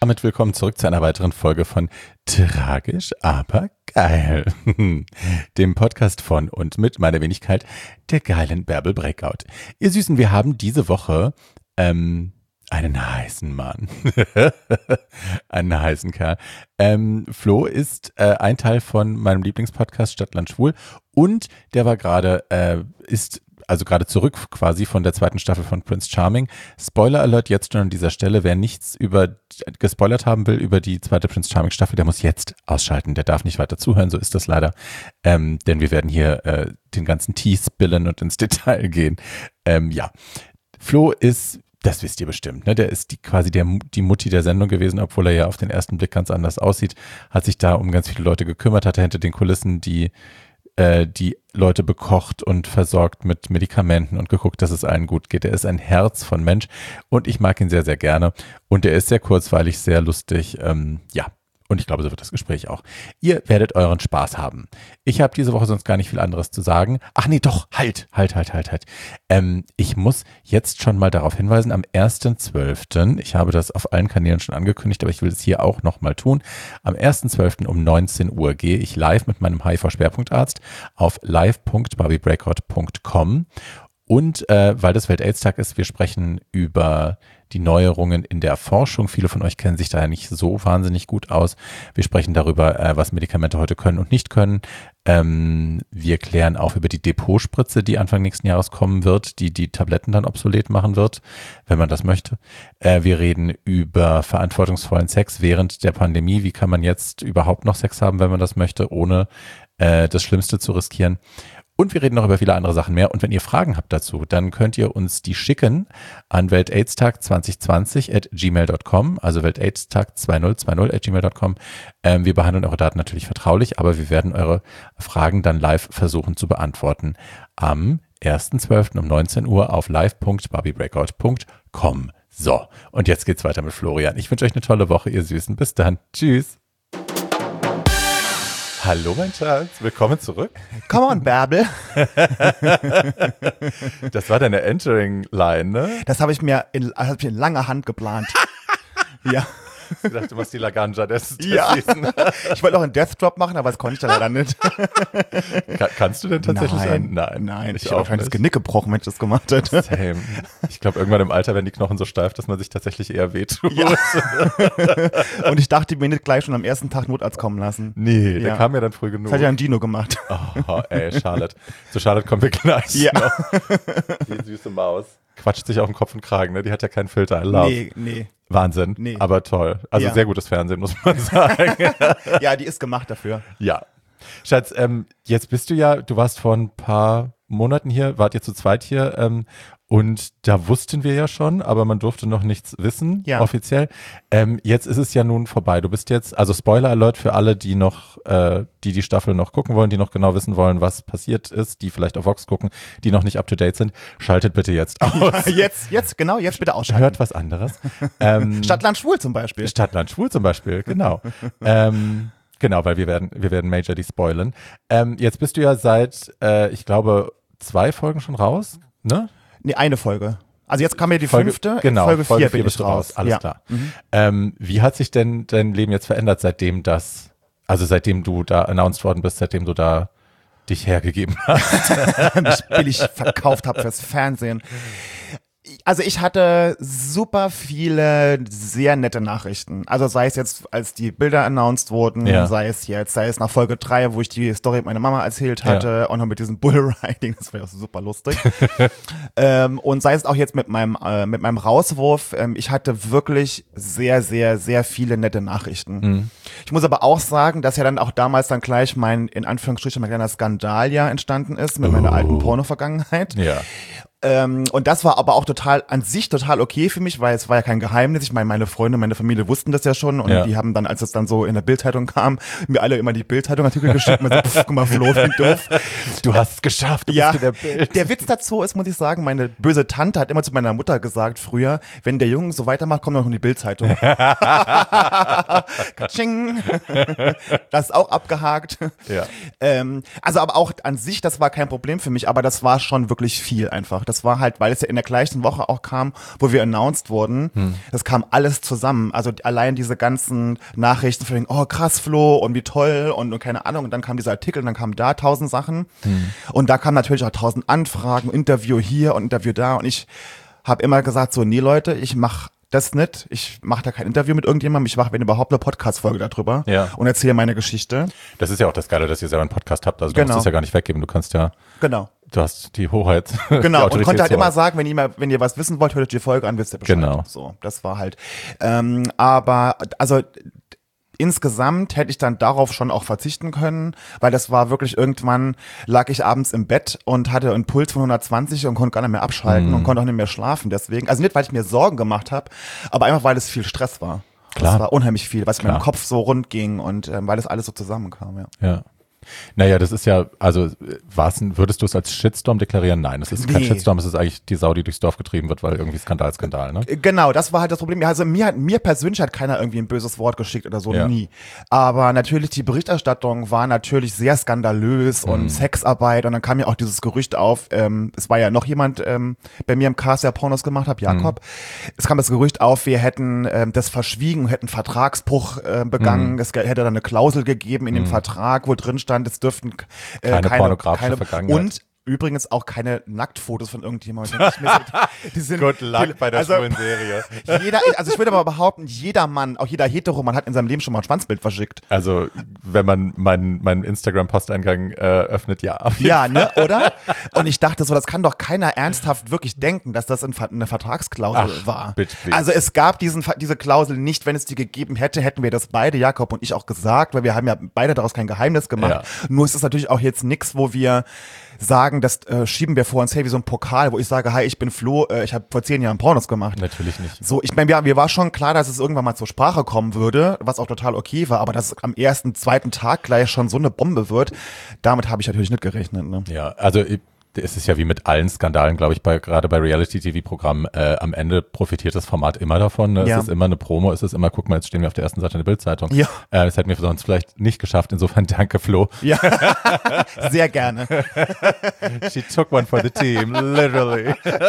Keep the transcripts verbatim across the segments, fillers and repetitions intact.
damit willkommen zurück zu einer weiteren Folge von Tragisch, aber geil. Dem Podcast von und mit meiner Wenigkeit, der geilen Bärbel Breakout. Ihr Süßen, wir haben diese Woche ähm, einen heißen Mann. einen heißen Kerl. Ähm, Flo ist äh, ein Teil von meinem Lieblingspodcast Stadtland Schwul und der war gerade, äh, ist also gerade zurück quasi von der zweiten Staffel von Prince Charming. Spoiler Alert jetzt schon an dieser Stelle. Wer nichts über gespoilert haben will über die zweite Prince Charming Staffel, der muss jetzt ausschalten. Der darf nicht weiter zuhören, so ist das leider. Ähm, denn wir werden hier äh, den ganzen Tee spillen und ins Detail gehen. Ähm, ja, Flo ist, das wisst ihr bestimmt, ne? Der ist die, quasi der, die Mutti der Sendung gewesen, obwohl er ja auf den ersten Blick ganz anders aussieht. Hat sich da um ganz viele Leute gekümmert, hat er hinter den Kulissen die die Leute bekocht und versorgt mit Medikamenten und geguckt, dass es allen gut geht. Er ist ein Herz von Mensch und ich mag ihn sehr, sehr gerne. Und er ist sehr kurzweilig, sehr lustig. Ähm, ja, und ich glaube, so wird das Gespräch auch. Ihr werdet euren Spaß haben. Ich habe diese Woche sonst gar nicht viel anderes zu sagen. Ach nee, doch, halt, halt, halt, halt, halt. Ähm, ich muss jetzt schon mal darauf hinweisen, am ersten zwölften, ich habe das auf allen Kanälen schon angekündigt, aber ich will es hier auch nochmal tun, am ersten zwölften um neunzehn Uhr gehe ich live mit meinem H I V-Schwerpunktarzt auf live punkt barbie breakout punkt com und äh, weil das Welt-AIDS-Tag ist, wir sprechen über die Neuerungen in der Forschung. Viele von euch kennen sich da ja nicht so wahnsinnig gut aus. Wir sprechen darüber, äh, was Medikamente heute können und nicht können. Ähm, wir klären auch über die Depotspritze, die Anfang nächsten Jahres kommen wird, die die Tabletten dann obsolet machen wird, wenn man das möchte. Äh, wir reden über verantwortungsvollen Sex während der Pandemie. Wie kann man jetzt überhaupt noch Sex haben, wenn man das möchte, ohne äh, das Schlimmste zu riskieren? Und wir reden noch über viele andere Sachen mehr. Und wenn ihr Fragen habt dazu, dann könnt ihr uns die schicken an weltaidstag zwanzig zwanzig at gmail punkt com, also weltaidstag zwanzig zwanzig at gmail punkt com. Ähm, wir behandeln eure Daten natürlich vertraulich, aber wir werden eure Fragen dann live versuchen zu beantworten am ersten zwölften um neunzehn Uhr auf live punkt barbie breakout punkt com. So, und jetzt geht's weiter mit Florian. Ich wünsche euch eine tolle Woche, ihr Süßen. Bis dann. Tschüss. Hallo, mein Schatz. Willkommen zurück. Come on, Bärbel. Das war deine Entering-Line, ne? Das habe ich mir in, hab ich in langer Hand geplant. Ja. Ich dachte, du machst die Laganja des Ja. Ich wollte noch einen Death Drop machen, aber das konnte ich dann leider nicht. Kann, kannst du denn tatsächlich Nein, einen? nein. Nein, ich, ich auch habe wahrscheinlich das Genick gebrochen, wenn ich das gemacht hätte. Same. Ich glaube, irgendwann im Alter werden die Knochen so steif, dass man sich tatsächlich eher wehtut. Ja. Und ich dachte mir nicht gleich schon am ersten Tag Notarzt kommen lassen. Nee, ja. Der kam ja dann früh genug. Das hat ja ein Dino gemacht. Oh, ey, Charlotte. Zu Charlotte kommen wir gleich ja. noch. Die süße Maus. Quatscht sich auf den Kopf und Kragen, ne? Die hat ja keinen Filter. I love. Nee, nee. Wahnsinn, nee. Aber toll. Also ja. sehr gutes Fernsehen, muss man sagen. Ja, die ist gemacht dafür. Ja. Schatz, ähm, jetzt bist du ja, du warst vor ein paar Monaten hier, wart ihr zu zweit hier ähm, und da wussten wir ja schon, aber man durfte noch nichts wissen, ja. offiziell. Ähm, jetzt ist es ja nun vorbei. Du bist jetzt, also Spoiler Alert für alle, die noch, äh, die die Staffel noch gucken wollen, die noch genau wissen wollen, was passiert ist, die vielleicht auf Vox gucken, die noch nicht up to date sind, schaltet bitte jetzt aus. Ja, jetzt, jetzt, genau, jetzt bitte ausschalten. Hört was anderes. ähm, Stadtland Schwul zum Beispiel. Stadtland Schwul zum Beispiel, genau. ähm, Genau, weil wir werden, wir werden Major die spoilern. Ähm, jetzt bist du ja seit, äh, ich glaube, zwei Folgen schon raus, ne? Nee, eine Folge. Also jetzt kam ja die Folge, fünfte, genau, Folge, Folge vier vier bin bist ich du raus. raus, alles ja. klar. Mhm. Ähm, wie hat sich denn dein Leben jetzt verändert, seitdem das, also seitdem du da announced worden bist, seitdem du da dich hergegeben hast? Mich billig verkauft habe fürs Fernsehen. Also ich hatte super viele sehr nette Nachrichten. Also sei es jetzt, als die Bilder announced wurden, ja. sei es jetzt, sei es nach Folge drei, wo ich die Story mit meiner Mama erzählt hatte, ja. auch noch mit diesem Bullriding, das war ja super lustig. ähm, und sei es auch jetzt mit meinem äh, mit meinem Rauswurf, ähm, ich hatte wirklich sehr, sehr, sehr viele nette Nachrichten. Mhm. Ich muss aber auch sagen, dass ja dann auch damals dann gleich mein, in Anführungsstrichen, mein kleiner Skandal ja entstanden ist mit oh. meiner alten Porno-Vergangenheit. Ja. Ähm, und das war aber auch total, an sich total okay für mich, weil es war ja kein Geheimnis. Ich meine, meine Freunde, meine Familie wussten das ja schon und ja. die haben dann, als es dann so in der Bildzeitung kam, mir alle immer die Bildzeitung-Artikel geschickt und so, pff, guck mal, Flo, wie doof. Du hast es geschafft, du ja, bist in der Bild. Der Witz dazu ist, muss ich sagen, meine böse Tante hat immer zu meiner Mutter gesagt früher, wenn der Junge so weitermacht, kommt noch in die Bildzeitung. Katsching. Das ist auch abgehakt. Ja. Ähm, also aber auch an sich, das war kein Problem für mich, aber das war schon wirklich viel einfach. Das Das war halt, weil es ja in der gleichen Woche auch kam, wo wir announced wurden. Hm. Das kam alles zusammen. Also allein diese ganzen Nachrichten von, oh krass Flo und wie toll und, und keine Ahnung. Und dann kam dieser Artikel und dann kamen da tausend Sachen. Hm. Und da kamen natürlich auch tausend Anfragen, Interview hier und Interview da. Und ich habe immer gesagt so, nee Leute, ich mache das nicht. Ich mache da kein Interview mit irgendjemandem. Ich mache, wenn überhaupt, eine Podcast-Folge darüber ja. und erzähle meine Geschichte. Das ist ja auch das Geile, dass ihr selber einen Podcast habt. Also du genau. musst es ja gar nicht weggeben. Du kannst ja, genau. du hast die Hoheit. Genau, die und konnte halt immer sagen, wenn ihr, mal, wenn ihr was wissen wollt, hört euch die Folge an, wisst ihr Bescheid. Genau. So, das war halt. Ähm, aber, also insgesamt hätte ich dann darauf schon auch verzichten können, weil das war wirklich irgendwann, lag ich abends im Bett und hatte einen Puls von hundertzwanzig und konnte gar nicht mehr abschalten mm. und konnte auch nicht mehr schlafen deswegen. Also nicht, weil ich mir Sorgen gemacht habe, aber einfach, weil es viel Stress war. Klar. Das war unheimlich viel, was Klar. mir im Kopf so rund ging und ähm, weil das alles so zusammenkam, ja. Ja. Naja, das ist ja, also war's, würdest du es als Shitstorm deklarieren? Nein, es ist nee. kein Shitstorm, es ist eigentlich die Sau, die durchs Dorf getrieben wird, weil irgendwie Skandal, Skandal, ne? Genau, das war halt das Problem. Also mir hat mir persönlich hat keiner irgendwie ein böses Wort geschickt oder so, ja. nie. Aber natürlich die Berichterstattung war natürlich sehr skandalös mhm. und Sexarbeit und dann kam ja auch dieses Gerücht auf, ähm, es war ja noch jemand ähm, bei mir im Cast, der Pornos gemacht hat, Jakob. Mhm. Es kam das Gerücht auf, wir hätten ähm, das verschwiegen, hätten Vertragsbruch äh, begangen, mhm. es hätte dann eine Klausel gegeben in dem mhm. Vertrag, wo drin stand, es dürften äh, keine, keine pornografische keine, Vergangenheit. Und übrigens auch keine Nacktfotos von irgendjemandem. Die sind, Good luck bei der also, schwulen Serie. Jeder, also ich würde aber behaupten, jeder Mann, auch jeder Hetero-Mann hat in seinem Leben schon mal ein Schwanzbild verschickt. Also wenn man meinen meinen Instagram-Posteingang äh, öffnet, ja. Ja, ne, oder? Und ich dachte so, das kann doch keiner ernsthaft wirklich denken, dass das eine Vertragsklausel Ach, war. Bitte, bitte. Also es gab diesen, diese Klausel nicht, wenn es die gegeben hätte, hätten wir das beide, Jakob und ich, auch gesagt, weil wir haben ja beide daraus kein Geheimnis gemacht. Ja. Nur ist es natürlich auch jetzt nichts, wo wir sagen, das äh, schieben wir vor uns her wie so ein Pokal, wo ich sage, hi, ich bin Flo, äh, ich habe vor zehn Jahren Pornos gemacht. Natürlich nicht. So, ich meine, mir, mir war schon klar, dass es irgendwann mal zur Sprache kommen würde, was auch total okay war, aber dass es am ersten, zweiten Tag gleich schon so eine Bombe wird, damit habe ich natürlich nicht gerechnet. Ne? Ja, also ich, es ist ja wie mit allen Skandalen, glaube ich, bei, gerade bei Reality-T V-Programmen, äh, am Ende profitiert das Format immer davon. Ne? Ja. Es ist immer eine Promo, es ist immer, guck mal, jetzt stehen wir auf der ersten Seite der Bild-Zeitung. Ja. Äh, das hätten wir sonst vielleicht nicht geschafft. Insofern danke, Flo. Ja, sehr gerne. She took one for the team, literally.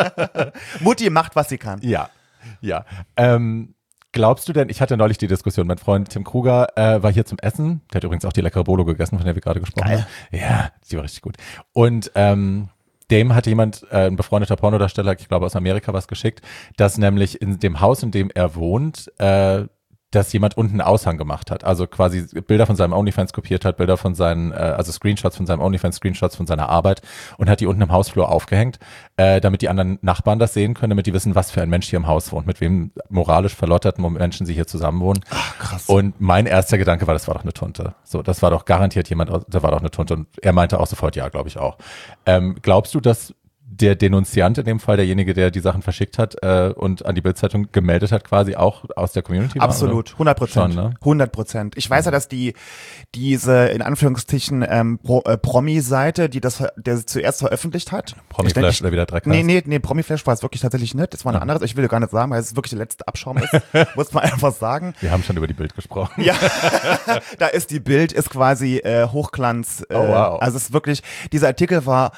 Mutti macht, was sie kann. Ja, ja. Ähm, Glaubst du denn, ich hatte neulich die Diskussion, mein Freund Tim Kruger äh, war hier zum Essen, der hat übrigens auch die leckere Bolo gegessen, von der wir gerade gesprochen Geil. haben. Ja, die war richtig gut. Und ähm, dem hatte jemand, äh, ein befreundeter Pornodarsteller, ich glaube aus Amerika, was geschickt, dass nämlich in dem Haus, in dem er wohnt, äh, dass jemand unten einen Aushang gemacht hat. Also quasi Bilder von seinem OnlyFans kopiert hat, Bilder von seinen, äh, also Screenshots von seinem OnlyFans, Screenshots von seiner Arbeit und hat die unten im Hausflur aufgehängt, äh, damit die anderen Nachbarn das sehen können, damit die wissen, was für ein Mensch hier im Haus wohnt, mit wem moralisch verlotterten Menschen sie hier zusammen wohnen. Ach, krass. Und mein erster Gedanke war, das war doch eine Tunte. So, das war doch garantiert jemand, da war doch eine Tunte. Und er meinte auch sofort, ja, glaube ich auch. Ähm, glaubst du, dass der Denunziant in dem Fall, derjenige, der die Sachen verschickt hat äh, und an die Bildzeitung gemeldet hat, quasi auch aus der Community war? Absolut, hundert Prozent. Schon, ne? hundert Prozent. Ich weiß ja, dass die diese in Anführungsstrichen ähm, Pro, äh, Promi-Seite, die das der zuerst veröffentlicht hat. Promiflash oder wieder Dreck. Nee, nee, nee, Promiflash war es wirklich tatsächlich nicht. Das war eine ja. andere. Ich will gar nicht sagen, weil es wirklich der letzte Abschaum ist. Muss man einfach sagen. Wir haben schon über die Bild gesprochen. Ja, da ist die Bild, ist quasi äh, Hochglanz. Äh, oh, wow. Also es ist wirklich, dieser Artikel war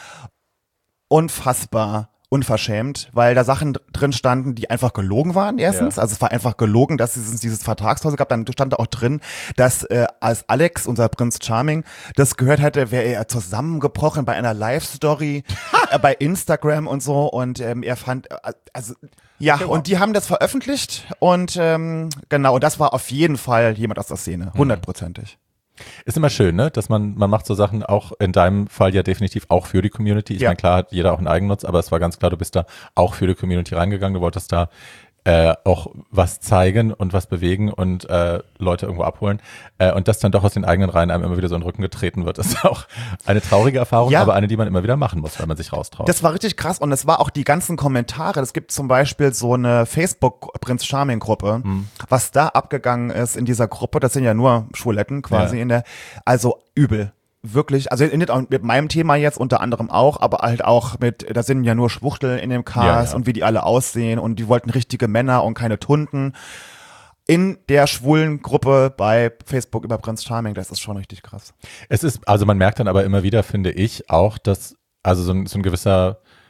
unfassbar unverschämt, weil da Sachen drin standen, die einfach gelogen waren, erstens. Ja. Also es war einfach gelogen, dass es dieses Vertragsklausel gab. Dann stand da auch drin, dass äh, als Alex, unser Prinz Charming, das gehört hätte, wäre er zusammengebrochen bei einer Live-Story äh, bei Instagram und so. Und ähm, er fand, äh, also ja, okay, wow. Und die haben das veröffentlicht und ähm, genau, und das war auf jeden Fall jemand aus der Szene, hundertprozentig. Ist immer schön, ne, dass man, man macht so Sachen auch in deinem Fall ja definitiv auch für die Community. Ich ja. meine, klar hat jeder auch einen Eigennutz, aber es war ganz klar, du bist da auch für die Community reingegangen. Du wolltest da äh, auch was zeigen und was bewegen und äh, Leute irgendwo abholen. Äh, und das dann doch aus den eigenen Reihen einem immer wieder so in den Rücken getreten wird. Das ist auch eine traurige Erfahrung, ja. aber eine, die man immer wieder machen muss, weil man sich raustraut. Das war richtig krass und es war auch die ganzen Kommentare. Es gibt zum Beispiel so eine Facebook-Prinz Charming-Gruppe, hm. was da abgegangen ist in dieser Gruppe. Das sind ja nur Schwuletten quasi ja. in der, also übel. Wirklich, also nicht auch mit meinem Thema jetzt unter anderem auch, aber halt auch mit, da sind ja nur Schwuchtel in dem Cast ja, ja. und wie die alle aussehen und die wollten richtige Männer und keine Tunden. In der schwulen Gruppe bei Facebook über Prinz Charming, das ist schon richtig krass. Es ist, also man merkt dann aber immer wieder, finde ich, auch, dass, also so ein, so ein gewisser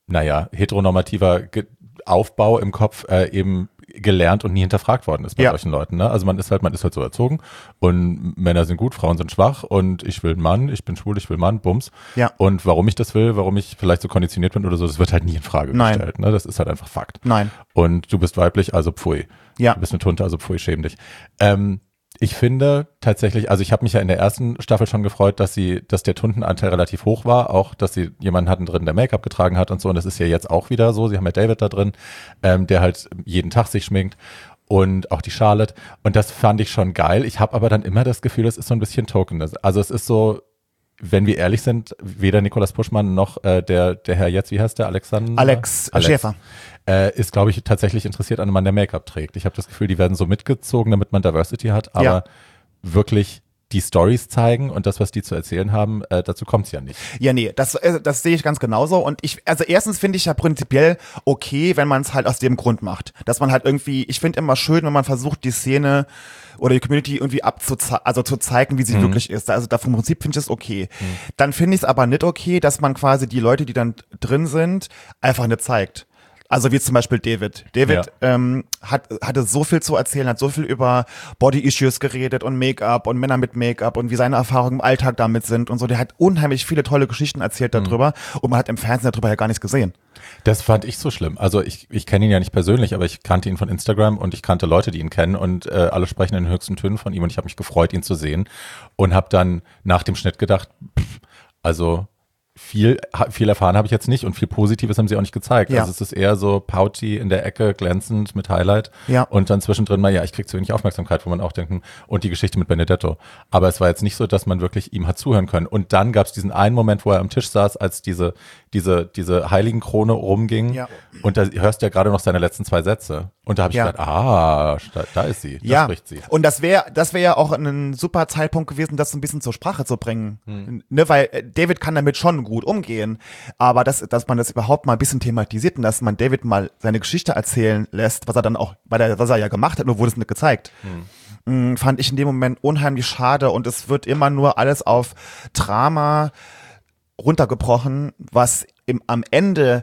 naja, heteronormativer Ge- Aufbau im Kopf äh, eben gelernt und nie hinterfragt worden ist bei Ja. solchen Leuten. Ne? Also man ist halt, man ist halt so erzogen und Männer sind gut, Frauen sind schwach und ich will einen Mann, ich bin schwul, ich will einen Mann, Bums. Ja. Und warum ich das will, warum ich vielleicht so konditioniert bin oder so, das wird halt nie in Frage Nein. gestellt. Ne? Das ist halt einfach Fakt. Nein. Und du bist weiblich, also pfui. Ja. Du bist eine Tunte, also pfui, schäm dich. Ähm, ich finde tatsächlich, also ich habe mich ja in der ersten Staffel schon gefreut, dass sie, dass der Tuntenanteil relativ hoch war, auch, dass sie jemanden hatten drin, der Make-up getragen hat und so. Und das ist ja jetzt auch wieder so. Sie haben ja David da drin, ähm, der halt jeden Tag sich schminkt. Und auch die Charlotte. Und das fand ich schon geil. Ich habe aber dann immer das Gefühl, das ist so ein bisschen Token. Also es ist so, wenn wir ehrlich sind, weder Nikolaus Puschmann noch äh, der der Herr jetzt, wie heißt der, Alexander? Alex, Alex Schäfer. Äh, ist, glaube ich, tatsächlich interessiert an einem Mann, der Make-up trägt. Ich habe das Gefühl, die werden so mitgezogen, damit man Diversity hat. Aber Ja. wirklich die Stories zeigen und das, was die zu erzählen haben, äh, dazu kommt's ja nicht. Ja, nee, das, äh, das sehe ich ganz genauso. Und ich, also erstens finde ich ja prinzipiell okay, wenn man es halt aus dem Grund macht. Dass man halt irgendwie, ich finde immer schön, wenn man versucht, die Szene oder die Community irgendwie abzuzeigen, also zu zeigen, wie sie Mhm. wirklich ist. Also da vom Prinzip finde ich es okay. Mhm. Dann finde ich es aber nicht okay, dass man quasi die Leute, die dann drin sind, einfach nicht zeigt. Also wie zum Beispiel David. David Ja. ähm, hat, hatte so viel zu erzählen, hat so viel über Body-Issues geredet und Make-up und Männer mit Make-up und wie seine Erfahrungen im Alltag damit sind und so. Der hat unheimlich viele tolle Geschichten erzählt darüber mhm. und man hat im Fernsehen darüber ja gar nichts gesehen. Das fand ich so schlimm. Also ich, ich kenne ihn ja nicht persönlich, aber ich kannte ihn von Instagram und ich kannte Leute, die ihn kennen und äh, alle sprechen in den höchsten Tönen von ihm und ich habe mich gefreut, ihn zu sehen und habe dann nach dem Schnitt gedacht, pff, also viel, viel erfahren habe ich jetzt nicht und viel Positives haben sie auch nicht gezeigt. Ja. Also es ist eher so pouty in der Ecke, glänzend mit Highlight Ja. und dann zwischendrin mal, ja, ich krieg zu wenig Aufmerksamkeit, wo man auch denken, und die Geschichte mit Benedetto. Aber es war jetzt nicht so, dass man wirklich ihm hat zuhören können. Und dann gab es diesen einen Moment, wo er am Tisch saß, als diese, diese, diese Heiligenkrone rumging Ja. und da hörst du ja gerade noch seine letzten zwei Sätze. Und da habe ich Ja. gedacht, ah, da, da ist sie, da Ja, spricht sie. und das wäre das wäre ja auch ein super Zeitpunkt gewesen, das so ein bisschen zur Sprache zu bringen. Hm. Ne, weil äh, David kann damit schon gut umgehen, aber dass, dass man das überhaupt mal ein bisschen thematisiert und dass man David mal seine Geschichte erzählen lässt, was er dann auch, weil er, was er ja gemacht hat, nur wurde es nicht gezeigt. Hm. Fand ich in dem Moment unheimlich schade und es wird immer nur alles auf Drama runtergebrochen, was im, am Ende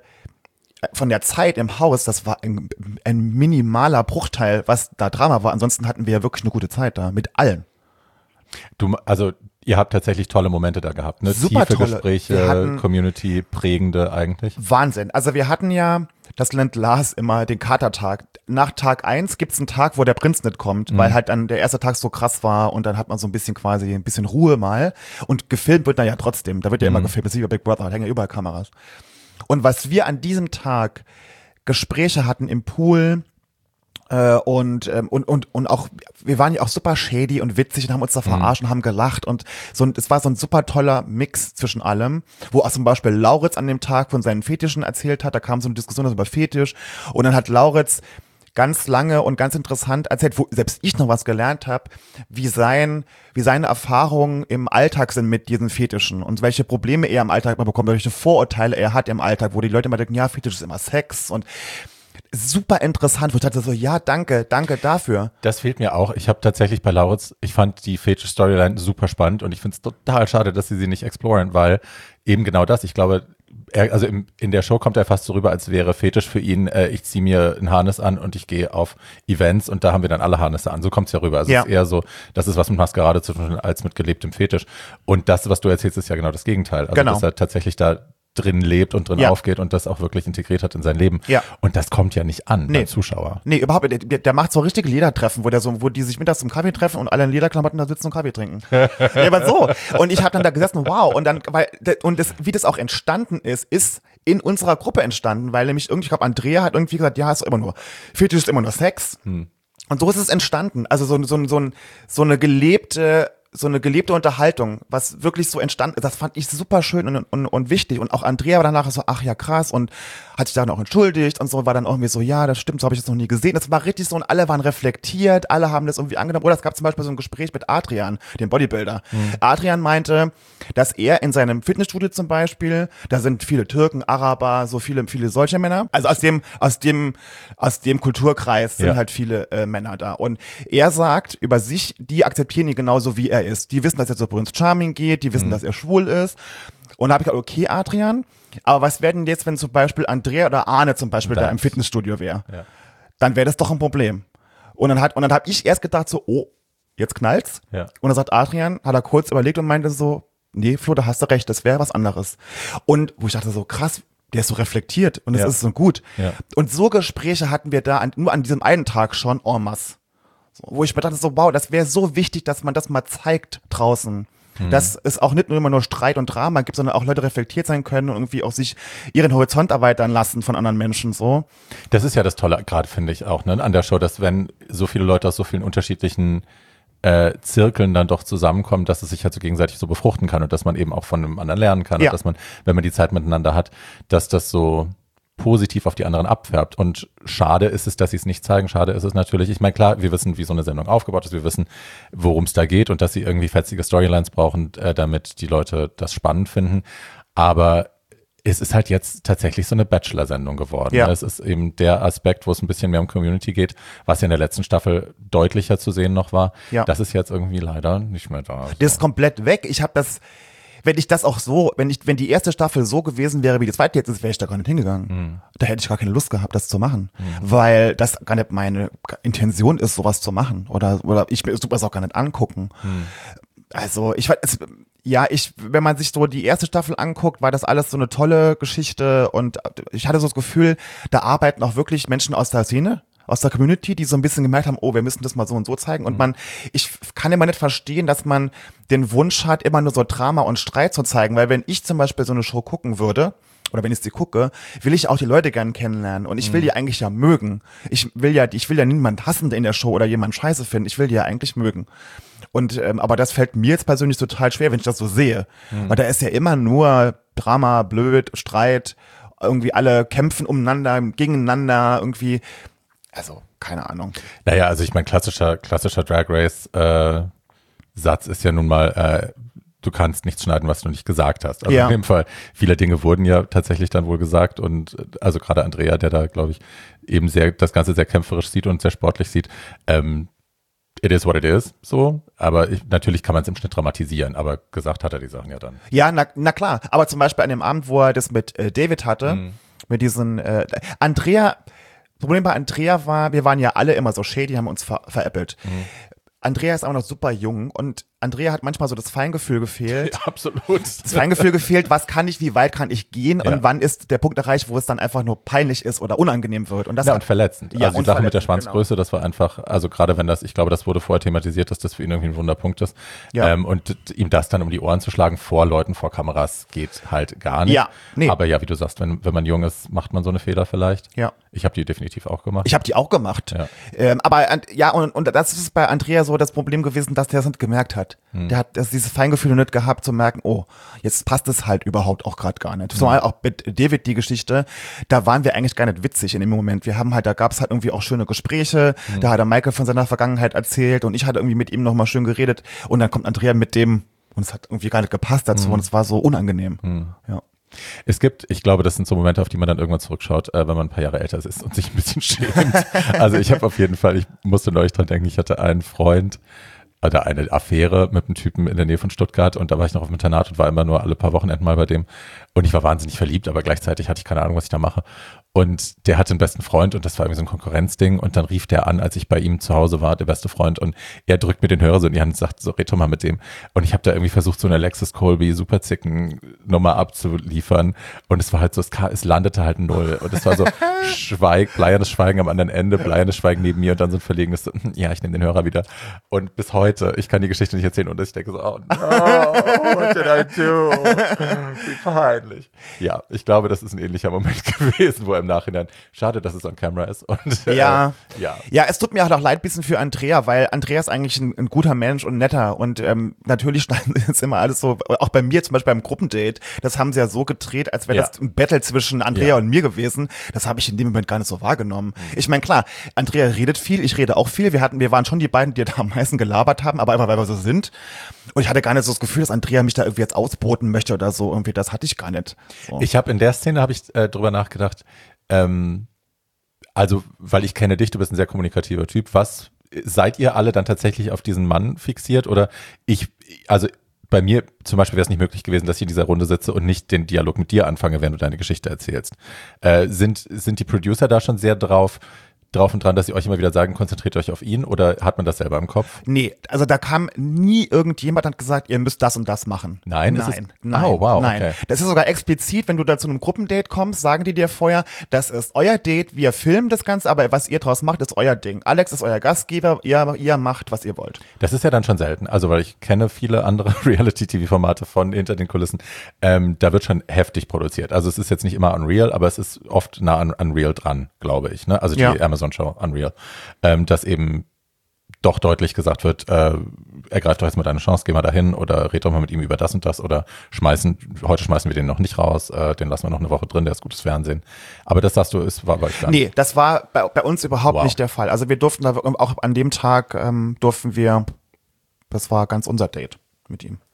von der Zeit im Haus, das war ein, ein minimaler Bruchteil, was da Drama war. Ansonsten hatten wir ja wirklich eine gute Zeit da, mit allen. Du, also ihr habt tatsächlich tolle Momente da gehabt, ne? Super Tiefe tolle. Gespräche, Wir hatten- Community prägende eigentlich. Wahnsinn. Also wir hatten ja, das nennt Lars immer den Katertag. Nach Tag eins gibt's einen Tag, wo der Prinz nicht kommt, Mhm. weil halt dann der erste Tag so krass war und dann hat man so ein bisschen quasi ein bisschen Ruhe mal. Und gefilmt wird da ja trotzdem. Da wird ja immer Mhm. gefilmt. Das ist wie bei Big Brother, da hängen ja überall Kameras. Und was wir an diesem Tag Gespräche hatten im Pool, äh, und, ähm, und, und, und auch, wir waren ja auch super shady und witzig und haben uns da verarscht und haben gelacht und so, es war so ein super toller Mix zwischen allem, wo auch zum Beispiel Lauritz an dem Tag von seinen Fetischen erzählt hat, da kam so eine Diskussion über Fetisch und dann hat Lauritz ganz lange und ganz interessant erzählt, wo selbst ich noch was gelernt habe, wie sein, wie seine Erfahrungen im Alltag sind mit diesen Fetischen und welche Probleme er im Alltag immer bekommt, welche Vorurteile er hat im Alltag, wo die Leute immer denken, ja, Fetisch ist immer Sex und super interessant, wo ich dachte so, ja, danke, danke dafür. Das fehlt mir auch. Ich habe tatsächlich bei Lauritz, ich fand die Fetisch-Storyline super spannend und ich finde es total schade, dass sie sie nicht exploren, weil eben genau das, ich glaube, er, also im, in der Show kommt er fast so rüber, als wäre Fetisch für ihn, äh, ich ziehe mir ein Harness an und ich gehe auf Events und da haben wir dann alle Harnisse an. So kommt es ja rüber. Also Ja. es ist eher so, das ist was mit Maskerade zu tun als mit gelebtem Fetisch. Und das, was du erzählst, ist ja genau das Gegenteil. Also Genau. dass er tatsächlich da drin lebt und drin Ja. aufgeht und das auch wirklich integriert hat in sein Leben. Ja. Und das kommt ja nicht an Nee. beim Zuschauer. Nee, überhaupt nicht. Der, der macht so richtige Ledertreffen, wo der so, wo die sich mittags zum Kaffee treffen und alle in Lederklamotten da sitzen und Kaffee trinken. Ja, aber so. Und ich habe dann da gesessen, wow. Und dann, weil, und das, wie das auch entstanden ist, ist in unserer Gruppe entstanden, weil nämlich irgendwie, ich glaube, Andrea hat irgendwie gesagt, ja, ist immer nur, Fetisch ist immer nur Sex. Hm. Und so ist es entstanden. Also so, so, so, so eine gelebte, so eine gelebte Unterhaltung, was wirklich so entstanden ist, das fand ich super schön und, und, und wichtig. Und auch Andrea war danach so, ach ja, krass, und hat sich dann auch entschuldigt und so, war dann auch irgendwie so, ja, das stimmt, so habe ich das noch nie gesehen. Das war richtig so und alle waren reflektiert, alle haben das irgendwie angenommen. Oder es gab zum Beispiel so ein Gespräch mit Adrian, dem Bodybuilder. Mhm. Adrian meinte, dass er in seinem Fitnessstudio zum Beispiel, da sind viele Türken, Araber, so viele, viele solche Männer. Also aus dem, aus dem, aus dem Kulturkreis sind ja. halt viele äh, Männer da. Und er sagt über sich, die akzeptieren ihn genauso, wie er ist. Die wissen, dass er zu Prince Charming geht, die wissen, mhm. dass er schwul ist. Und da habe ich gesagt, okay, Adrian, Aber was wäre denn jetzt, wenn zum Beispiel Andrea oder Arne zum Beispiel Das. da im Fitnessstudio wäre? Ja. Dann wäre das doch ein Problem. Und dann hat und dann habe ich erst gedacht so, oh, jetzt knallt's. Ja. Und dann sagt Adrian, hat er kurz überlegt und meinte so, nee, Flo, da hast du recht, das wäre was anderes. Und wo ich dachte so, krass, der ist so reflektiert und es Ja. ist so gut. Ja. Und so Gespräche hatten wir da an, nur an diesem einen Tag schon en masse. So, wo ich mir dachte so, wow, das wäre so wichtig, dass man das mal zeigt draußen. Mhm. Dass es auch nicht nur immer nur Streit und Drama gibt, sondern auch Leute reflektiert sein können und irgendwie auch sich ihren Horizont erweitern lassen von anderen Menschen, so. Das ist ja das Tolle, gerade finde ich auch, ne, an der Show, dass wenn so viele Leute aus so vielen unterschiedlichen äh, Zirkeln dann doch zusammenkommen, dass es sich halt so gegenseitig so befruchten kann und dass man eben auch von einem anderen lernen kann Ja. und dass man, wenn man die Zeit miteinander hat, dass das so positiv auf die anderen abfärbt. Und schade ist es, dass sie es nicht zeigen. Schade ist es natürlich, ich meine, klar, wir wissen, wie so eine Sendung aufgebaut ist, wir wissen, worum es da geht und dass sie irgendwie fetzige Storylines brauchen, äh, damit die Leute das spannend finden. Aber es ist halt jetzt tatsächlich so eine Bachelor-Sendung geworden. Ja. Es ist eben der Aspekt, wo es ein bisschen mehr um Community geht, was ja in der letzten Staffel deutlicher zu sehen noch war. Ja. Das ist jetzt irgendwie leider nicht mehr da. Das ist komplett weg. Ich habe das, wenn ich das auch so, wenn ich, wenn die erste Staffel so gewesen wäre, wie die zweite jetzt ist, wäre ich da gar nicht hingegangen. Mhm. Da hätte ich gar keine Lust gehabt, das zu machen, weil das gar nicht meine Intention ist, sowas zu machen oder oder ich mir das auch gar nicht angucken. Mhm. Also ich weiß, es- ja, ich, wenn man sich so die erste Staffel anguckt, war das alles so eine tolle Geschichte und ich hatte so das Gefühl, da arbeiten auch wirklich Menschen aus der Szene, aus der Community, die so ein bisschen gemerkt haben, oh, wir müssen das mal so und so zeigen. Und man, ich kann immer nicht verstehen, dass man den Wunsch hat, immer nur so Drama und Streit zu zeigen, weil wenn ich zum Beispiel so eine Show gucken würde, oder wenn ich sie gucke, will ich auch die Leute gern kennenlernen und ich will die eigentlich ja mögen. Ich will ja, ich will ja niemand hassen in der Show oder jemand scheiße finden. Ich will die ja eigentlich mögen. Und ähm, aber das fällt mir jetzt persönlich total schwer, wenn ich das so sehe, weil da ist ja immer nur Drama, blöd, Streit, irgendwie alle kämpfen umeinander, gegeneinander, irgendwie. Also keine Ahnung. Naja, also ich meine, klassischer, klassischer Drag Race äh, Satz ist ja nun mal, äh, du kannst nichts schneiden, was du nicht gesagt hast. Also Ja. in dem Fall, viele Dinge wurden ja tatsächlich dann wohl gesagt und äh, also gerade Andrea, der da, glaube ich, eben sehr das Ganze sehr kämpferisch sieht und sehr sportlich sieht, ähm, it is what it is, so, aber ich, natürlich kann man es im Schnitt dramatisieren, aber gesagt hat er die Sachen ja dann. Ja, na, na klar. Aber zum Beispiel an dem Abend, wo er das mit äh, David hatte, Mhm. mit diesen äh, Andrea, das Problem bei Andrea war, wir waren ja alle immer so shady, haben uns ver veräppelt. Andrea ist aber noch super jung und Andrea hat manchmal so das Feingefühl gefehlt. Absolut. Das Feingefühl gefehlt, was kann ich, wie weit kann ich gehen Ja. und wann ist der Punkt erreicht, wo es dann einfach nur peinlich ist oder unangenehm wird. Und das Ja, hat- und verletzend. Ja, also die und Sache mit der verletzend, Schwanzgröße, das war einfach, also gerade wenn das, ich glaube, das wurde vorher thematisiert, dass das für ihn irgendwie ein Wunderpunkt ist. Ja. Ähm, und t- ihm das dann um die Ohren zu schlagen vor Leuten, vor Kameras, geht halt gar nicht. Ja, nee. Aber ja, wie du sagst, wenn, wenn man jung ist, macht man so eine Fehler vielleicht. Ja. Ich habe die definitiv auch gemacht. Ich habe die auch gemacht. Ja. Ähm, aber an- ja, und, und das ist bei Andrea so das Problem gewesen, dass der es nicht gemerkt hat. Hm. Der hat das, dieses Feingefühl nicht gehabt, zu merken, oh, jetzt passt es halt überhaupt auch gerade gar nicht. Hm. So auch mit David die Geschichte, da waren wir eigentlich gar nicht witzig in dem Moment. Wir haben halt, da gab es halt irgendwie auch schöne Gespräche, Hm. da hat er Michael von seiner Vergangenheit erzählt und ich hatte irgendwie mit ihm nochmal schön geredet und dann kommt Andrea mit dem und es hat irgendwie gar nicht gepasst dazu Hm. und es war so unangenehm. Ja. Es gibt, ich glaube, das sind so Momente, auf die man dann irgendwann zurückschaut, äh, wenn man ein paar Jahre älter ist und sich ein bisschen schämt. Also ich habe auf jeden Fall, ich musste neulich dran denken, ich hatte einen Freund oder eine Affäre mit einem Typen in der Nähe von Stuttgart und da war ich noch auf dem Internat und war immer nur alle paar Wochenenden mal bei dem und ich war wahnsinnig verliebt, aber gleichzeitig hatte ich keine Ahnung, was ich da mache. Und der hatte einen besten Freund und das war irgendwie so ein Konkurrenzding und dann rief der an, als ich bei ihm zu Hause war, der beste Freund und er drückt mir den Hörer so in die Hand und sagt, so red doch mal mit dem. Und ich habe da irgendwie versucht, so eine Alexis Colby Superzicken Nummer abzuliefern und es war halt so, es, kam, es landete halt null und es war so Schweig, bleiernes Schweigen am anderen Ende, bleiernes Schweigen neben mir und dann so ein verlegenes, so, ja, ich nehme den Hörer wieder. Und bis heute, ich kann die Geschichte nicht erzählen und ich denke so, oh no, what did I do? Wie peinlich. Ja, ich glaube, das ist ein ähnlicher Moment gewesen, wo er im Nachhinein, schade, dass es on camera ist. Und, Ja. äh, ja. Ja, es tut mir halt auch leid ein bisschen für Andrea, weil Andrea ist eigentlich ein, ein guter Mensch und netter und ähm, natürlich schneiden sie jetzt immer alles so, auch bei mir zum Beispiel beim Gruppendate, das haben sie ja so gedreht, als wäre Ja. das ein Battle zwischen Andrea Ja. und mir gewesen. Das habe ich in dem Moment gar nicht so wahrgenommen. Ich meine, klar, Andrea redet viel, ich rede auch viel. Wir hatten, wir waren schon die beiden, die da am meisten gelabert haben, aber einfach weil wir so sind. Und ich hatte gar nicht so das Gefühl, dass Andrea mich da irgendwie jetzt ausboten möchte oder so. Irgendwie, das hatte ich gar nicht. So. Ich habe in der Szene, habe ich äh, drüber nachgedacht, ähm, also, weil ich kenne dich, du bist ein sehr kommunikativer Typ, was, seid ihr alle dann tatsächlich auf diesen Mann fixiert oder ich, also bei mir zum Beispiel wäre es nicht möglich gewesen, dass ich in dieser Runde sitze und nicht den Dialog mit dir anfange, während du deine Geschichte erzählst. Äh, sind, sind die Producer da schon sehr drauf, drauf und dran, dass sie euch immer wieder sagen, konzentriert euch auf ihn, oder hat man das selber im Kopf? Nee, also da kam nie irgendjemand und hat gesagt, ihr müsst das und das machen. Nein? Nein, ist es, nein, oh, wow, nein. okay. Das ist sogar explizit, wenn du da zu einem Gruppendate kommst, sagen die dir vorher, das ist euer Date, wir filmen das Ganze, aber was ihr draus macht, ist euer Ding. Alex ist euer Gastgeber, ihr, ihr macht, was ihr wollt. Das ist ja dann schon selten, also weil ich kenne viele andere Reality-T V-Formate von hinter den Kulissen, ähm, da wird schon heftig produziert. Also es ist jetzt nicht immer Unreal, aber es ist oft nah an Unreal dran, glaube ich, ne? Also die Ja. Amazon-Show Unreal. Ähm, dass eben doch deutlich gesagt wird, äh, ergreift doch jetzt mal deine Chance, geh mal dahin oder red doch mal mit ihm über das und das oder schmeißen, heute schmeißen wir den noch nicht raus, äh, den lassen wir noch eine Woche drin, der ist gutes Fernsehen. Aber das sagst du, ist, war bei euch gar nicht. Nee, das war bei, bei uns überhaupt Wow. nicht der Fall. Also wir durften da wirklich- auch an dem Tag ähm, durften wir, das war ganz unser Date mit ihm.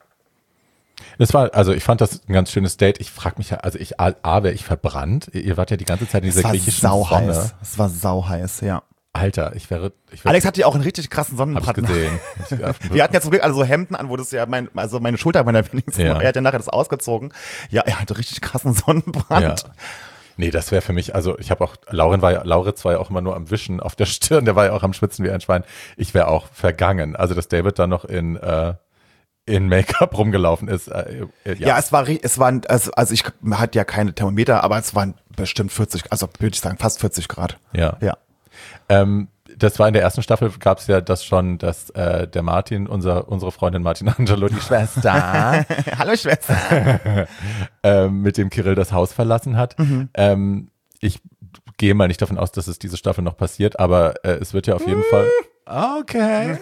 Das war, also ich fand das ein ganz schönes Date. Ich frage mich ja, also ich, A, A wäre ich verbrannt. Ihr wart ja die ganze Zeit in Es dieser war griechischen sauheiß. Sonne. Es war sauheiß, ja. Alter, ich wäre, ich wäre, Alex hatte ja auch einen richtig krassen hab ich Sonnenbrand. gesehen. Wir hatten ja zum Glück alle so Hemden an, wo das ja mein, also meine Schulter meiner wenigsten, Ja. er hat ja nachher das ausgezogen. Ja, er hatte richtig krassen Sonnenbrand. Ja. Nee, das wäre für mich, also ich habe auch, Lauren war ja, Lauritz war ja auch immer nur am Wischen auf der Stirn, der war ja auch am Schwitzen wie ein Schwein. Ich wäre auch vergangen. Also dass David da noch in, äh, in Make-up rumgelaufen ist. Äh, äh, Ja, es war, ri- es waren, also, also ich hatte ja keine Thermometer, aber es waren bestimmt vierzig, also würde ich sagen fast vierzig Grad. Ja. Ja. Ähm, das war in der ersten Staffel, gab es ja das schon, dass äh, der Martin, unser, unsere Freundin Martin Angelo, die Schwester, Hallo Schwester. ähm, mit dem Kirill das Haus verlassen hat. Mhm. Ähm, ich gehe mal nicht davon aus, dass es diese Staffel noch passiert, aber äh, es wird ja auf jeden Fall. Okay.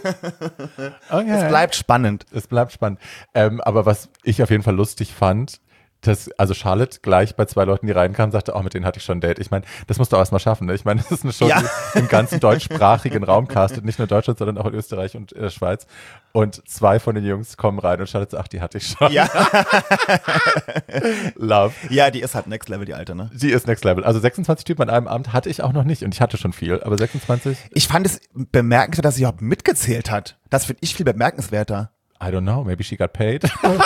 okay. Es bleibt spannend. Es bleibt spannend. Ähm, aber was ich auf jeden Fall lustig fand, dass, also Charlotte gleich bei zwei Leuten, die reinkamen, sagte, oh, mit denen hatte ich schon ein Date. Ich meine, das musst du auch erstmal schaffen. Ne? Ich meine, das ist eine Show, Ja. die im ganzen deutschsprachigen Raum castet, nicht nur in Deutschland, sondern auch in Österreich und äh, Schweiz. Und zwei von den Jungs kommen rein und Charlotte sagt, ach, die hatte ich schon. Ja. Love. Ja, die ist halt Next Level, die Alte, ne? Die ist next level. Also sechsundzwanzig Typen an einem Abend hatte ich auch noch nicht und ich hatte schon viel, aber sechsundzwanzig, Ich fand es bemerkenswert, dass sie überhaupt mitgezählt hat. Das finde ich viel bemerkenswerter. I don't know, maybe she got paid.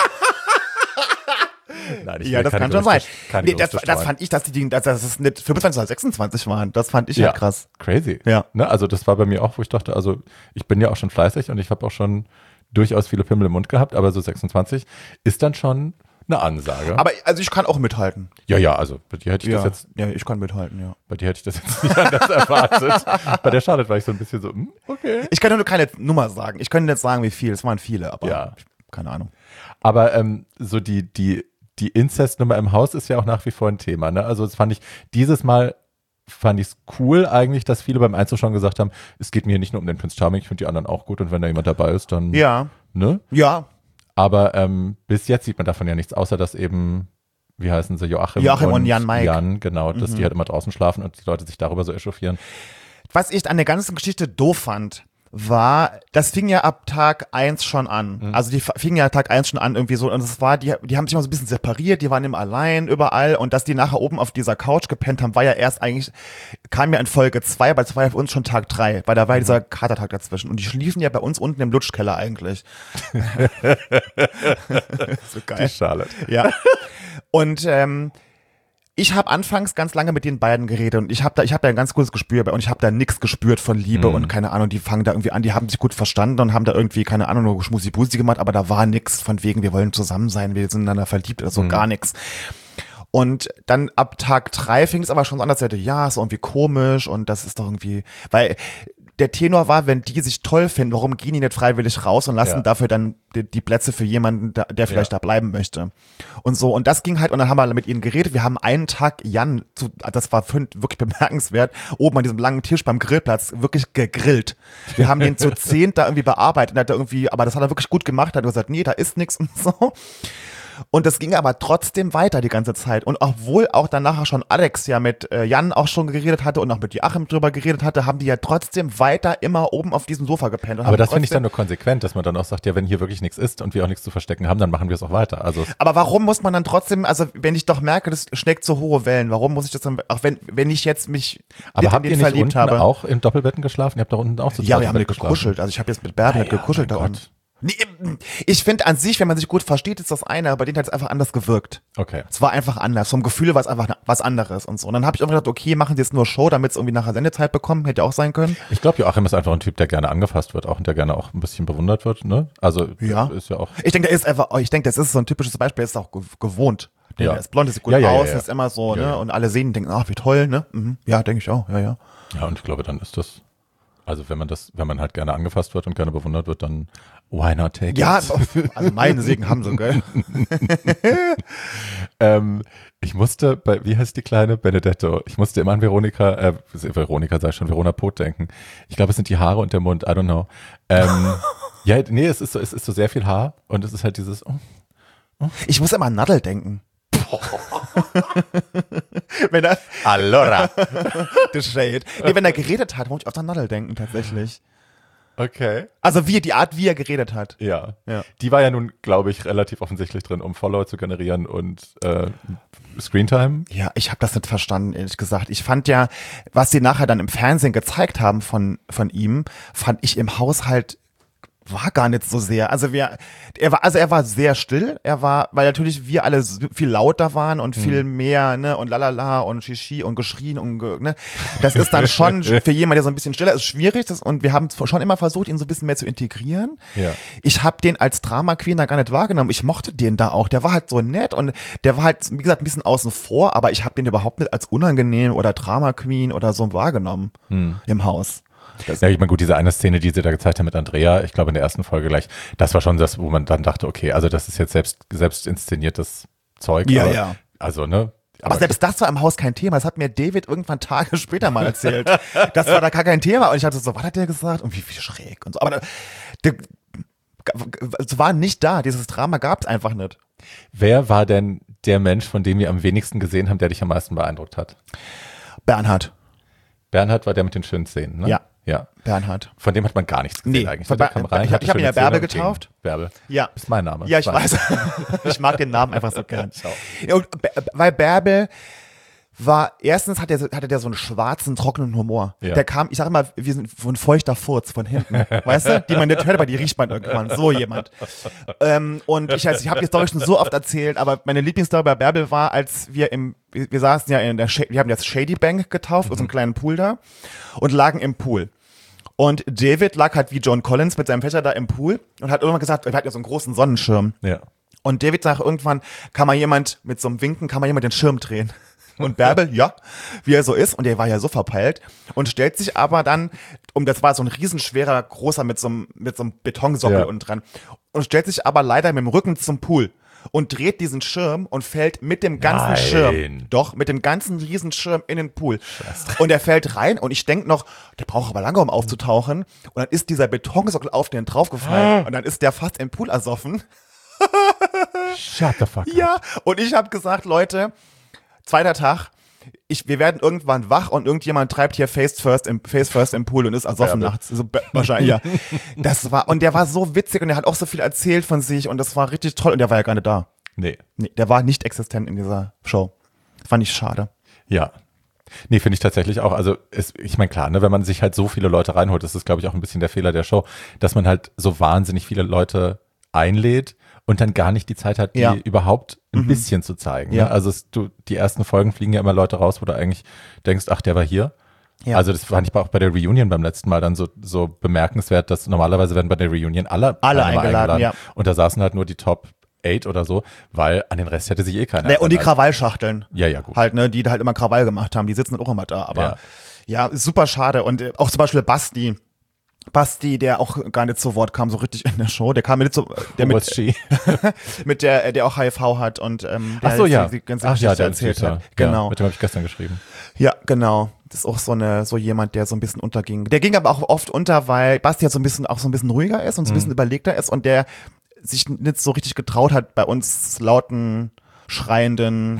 Nein, ich Ja, will das keine kann schon sein. Gerüchte- keine Nee, das, Gerüchte das streuen. fand ich, dass die, Dinge- dass dass es nicht fünfundzwanzig oder sechsundzwanzig waren. Das fand ich ja, krass. Crazy. Ja. Ne, also das war bei mir auch, wo ich dachte, also ich bin ja auch schon fleißig und ich habe auch schon durchaus viele Pimmel im Mund gehabt, aber so sechsundzwanzig ist dann schon eine Ansage. Aber also ich kann auch mithalten. ja, ja, also bei dir hätte ich Ja, das jetzt, ja, ich kann mithalten, ja. bei dir hätte ich das jetzt nicht anders erwartet. Bei der Charlotte war ich so ein bisschen so, hm, okay. Ich kann nur keine Nummer sagen. Ich könnte jetzt sagen, wie viel. Es waren viele, aber Ja. keine Ahnung. Aber ähm, so die, die, die Inzestnummer im Haus ist ja auch nach wie vor ein Thema. Ne? Also das fand ich, dieses Mal fand ich es cool eigentlich, dass viele beim Einzug schon gesagt haben, es geht mir hier nicht nur um den Prince Charming, ich finde die anderen auch gut und wenn da jemand dabei ist, dann, Ja, ne? ja. Aber ähm, bis jetzt sieht man davon ja nichts, außer dass eben, wie heißen sie, Joachim, Joachim und Jan Maik. Jan, genau, dass die halt immer draußen schlafen und die Leute sich darüber so echauffieren. Was ich an der ganzen Geschichte doof fand, war, das fing ja ab Tag eins schon an. Mhm. Also die f- fingen ja Tag eins schon an irgendwie so und es war, die, die haben sich immer so ein bisschen separiert, die waren immer allein überall und dass die nachher oben auf dieser Couch gepennt haben, war ja erst eigentlich, kam ja in Folge zwei, bei zwei für uns schon Tag drei, weil da war ja dieser Katertag dazwischen und die schliefen ja bei uns unten im Lutschkeller eigentlich. So Die geil. Charlotte. Ja. Und ähm, ich habe anfangs ganz lange mit den beiden geredet und ich habe da, ich habe da ein ganz gutes Gespür bei und ich habe da nichts gespürt von Liebe Mhm. und keine Ahnung, die fangen da irgendwie an, die haben sich gut verstanden und haben da irgendwie, keine Ahnung, nur Schmusi-Busi gemacht, aber da war nichts von wegen, wir wollen zusammen sein, wir sind ineinander verliebt oder so, Mhm. gar nichts. Und dann ab Tag drei fing es aber schon so an, dass er dachte, ja, ist irgendwie komisch und das ist doch irgendwie, weil der Tenor war, wenn die sich toll finden, warum gehen die nicht freiwillig raus und lassen Ja. dafür dann die, die Plätze für jemanden, der, der vielleicht Ja. da bleiben möchte. Und so, und das ging halt, und dann haben wir mit ihnen geredet. Wir haben einen Tag Jan, zu, das war für, wirklich bemerkenswert, oben an diesem langen Tisch beim Grillplatz wirklich gegrillt. Wir haben den zu zehnt da irgendwie bearbeitet, und hat er irgendwie, aber das hat er wirklich gut gemacht, hat er gesagt, nee, da ist nichts und so. Und das ging aber trotzdem weiter die ganze Zeit. Und obwohl auch dann nachher schon Alex ja mit äh, Jan auch schon geredet hatte und auch mit Joachim drüber geredet hatte, haben die ja trotzdem weiter immer oben auf diesem Sofa gepennt. und Aber haben das finde ich trotzdem- dann nur konsequent, dass man dann auch sagt, ja, wenn hier wirklich nichts ist und wir auch nichts zu verstecken haben, dann machen wir es auch weiter. Also Aber warum muss man dann trotzdem, also wenn ich doch merke, das schlägt so hohe Wellen, warum muss ich das dann, auch wenn, wenn ich jetzt mich aber nicht habt in ihr den nicht verliebt unten habe. auch in Doppelbetten geschlafen? Ihr habt da unten auch zu Ja, zweit wir im haben Bett nicht gekuschelt. Also ich habe jetzt mit Bärbel nicht gekuschelt da mein unten. Gott. Nee, ich finde an sich, wenn man sich gut versteht, ist das eine, aber bei denen hat es einfach anders gewirkt. Okay. Es war einfach anders. Vom Gefühl war es einfach was anderes und so. Und dann habe ich einfach gedacht, okay, machen sie jetzt nur Show, damit es irgendwie nachher Sendezeit bekommen. Hätte auch sein können. Ich glaube, Joachim ist einfach ein Typ, der gerne angefasst wird, auch und der gerne auch ein bisschen bewundert wird, ne? Also, ja. ist ja auch. Ich denke, der ist einfach, ich denke, das ist so ein typisches Beispiel, der ist auch gewohnt. Der, Ja. der ist blond, der sieht gut Ja, ja, ja, aus, ja. ist immer so, Ja, ne? ja. Und alle sehen und denken, ach, wie toll, ne? Mhm. Ja, denke ich auch, ja, ja. Ja, und ich glaube, dann ist das, also wenn man das, wenn man halt gerne angefasst wird und gerne bewundert wird, dann why not take Ja, it? also meinen Segen haben sie, gell? ähm, ich musste bei, wie heißt die kleine Benedetto? Ich musste immer an Veronika, äh, Veronika sei schon, Verona Poth denken. Ich glaube, es sind die Haare und der Mund, I don't know. Ähm, ja, nee, es ist so, es ist so sehr viel Haar und es ist halt dieses, oh, Ich muss immer an Nadel denken. wenn er, allora. the shade. Nee, wenn er geredet hat, muss ich oft an Nadel denken, tatsächlich. Okay. Also wie, die Art, wie er geredet hat. Ja. Ja. Die war ja nun, glaube ich, relativ offensichtlich drin, um Follower zu generieren und äh, Screentime. Ja, ich habe das nicht verstanden, ehrlich gesagt. Ich fand ja, was sie nachher dann im Fernsehen gezeigt haben von, von ihm, fand ich im Haushalt war gar nicht so sehr. Also wir, er war, also er war sehr still. Er war, weil natürlich wir alle so viel lauter waren und viel mehr, ne, und lalala und Shishi und geschrien und, ge- ne. Das ist dann schon für jemanden, der so ein bisschen stiller ist, schwierig. Das, und wir haben schon immer versucht, ihn so ein bisschen mehr zu integrieren. Ja. Ich habe den als Drama Queen da gar nicht wahrgenommen. Ich mochte den da auch. Der war halt so nett und der war halt, wie gesagt, ein bisschen außen vor, aber ich habe den überhaupt nicht als unangenehm oder Drama Queen oder so wahrgenommen im Haus. Das Ja, ich meine, gut, diese eine Szene, die sie da gezeigt haben mit Andrea, ich glaube in der ersten Folge gleich, das war schon das, wo man dann dachte, okay, also das ist jetzt selbst, selbst inszeniertes Zeug. Ja, aber, ja. Also, ne? Aber selbst das war im Haus kein Thema. Das hat mir David irgendwann Tage später mal erzählt. Das war da gar kein Thema. Und ich hatte so, was hat der gesagt? Und wie, wie schräg und so. Aber da, der, es war nicht da. Dieses Drama gab es einfach nicht. Wer war denn der Mensch, von dem wir am wenigsten gesehen haben, der dich am meisten beeindruckt hat? Bernhard. Bernhard war der mit den schönen Szenen, ne? Ja. Ja. Bernhard. Von dem hat man gar nichts gesehen Nee, eigentlich. von Der Ber- kam rein, ich hab- hatte ich hab ihn schöne ja Bärbel Zähne und ging. getauft. Bärbel. Ja. Ist mein Name. Ja, ich Weiß. weiß. Ich mag den Namen einfach so gern. Ciao. Ja, und Bä- weil Bärbel war, erstens hat er, hatte der so einen schwarzen, trockenen Humor. Ja. Der kam, ich sag immer, wir sind so ein feuchter Furz von hinten. Weißt du? Die man nicht hört, aber die riecht man irgendwann. So jemand. Ähm, und ich, also, ich habe die Story schon so oft erzählt, aber meine Lieblingsstory bei Bärbel war, als wir im, wir, wir saßen ja in der, Sh- wir haben das Shady Bank getauft, mhm. so einen kleinen Pool da, und lagen im Pool. Und David lag halt wie John Collins mit seinem Fächer da im Pool und hat irgendwann gesagt, er hat ja so einen großen Sonnenschirm. Ja. Und David sagt irgendwann, kann mal jemand mit so einem Winken, kann mal jemand den Schirm drehen? Und Bärbel, ja, wie er so ist, und er war ja so verpeilt und stellt sich aber dann, um das war so ein riesenschwerer, großer mit so einem, mit so einem Betonsockel Ja. unten dran, und stellt sich aber leider mit dem Rücken zum Pool und dreht diesen Schirm und fällt mit dem ganzen Nein. Schirm, doch, mit dem ganzen Riesenschirm in den Pool. Und er fällt rein und ich denk noch, der braucht aber lange, um aufzutauchen. Und dann ist dieser Betonsockel auf den draufgefallen und dann ist der fast im Pool ersoffen. Shut the fuck up. Ja, und ich habe gesagt, Leute, zweiter Tag, ich, wir werden irgendwann wach und irgendjemand treibt hier Face First im, Face First im Pool und ist ersoffen Bärbel. nachts. So, wahrscheinlich, ja. Das war, und der war so witzig und der hat auch so viel erzählt von sich und das war richtig toll und der war ja gar nicht da. Nee. Nee, der war nicht existent in dieser Show. Das fand ich schade. Ja. Nee, finde ich tatsächlich auch. Also, es, ich meine, klar, ne, wenn man sich halt so viele Leute reinholt, das ist, glaube ich, auch ein bisschen der Fehler der Show, dass man halt so wahnsinnig viele Leute einlädt und dann gar nicht die Zeit hat, die Ja. überhaupt ein Mhm. bisschen zu zeigen. Ja. Ne? Also, es, du, die ersten Folgen fliegen ja immer Leute raus, wo du eigentlich denkst, ach, der war hier. Ja. Also, das fand ich auch bei der Reunion beim letzten Mal dann so, so bemerkenswert, dass normalerweise werden bei der Reunion alle, Alle Teilnehmer eingeladen, ja. Und da saßen halt nur die Top Eight oder so, weil an den Rest hätte sich eh keiner. Nee, und die erinnert. Krawallschachteln. Ja, ja, gut. Halt, ne, die da halt immer Krawall gemacht haben, die sitzen auch immer da. Aber Ja. ja, ist super schade. Und äh, auch zum Beispiel Basti. Basti, der auch gar nicht zu Wort kam, so richtig in der Show. Der kam mit so, der Was mit, she? mit der, der auch H I V hat und ähm, der Ach so, jetzt ja. die, die ganze Ach ja, Geschichte der ist erzählt süßer. hat. Genau. Ja, mit dem habe ich gestern geschrieben. Ja, genau. Das ist auch so eine, so jemand, der so ein bisschen unterging. Der ging aber auch oft unter, weil Basti ja so ein bisschen, auch so ein bisschen ruhiger ist und so ein bisschen überlegter ist und der sich nicht so richtig getraut hat, bei uns lauten schreienden.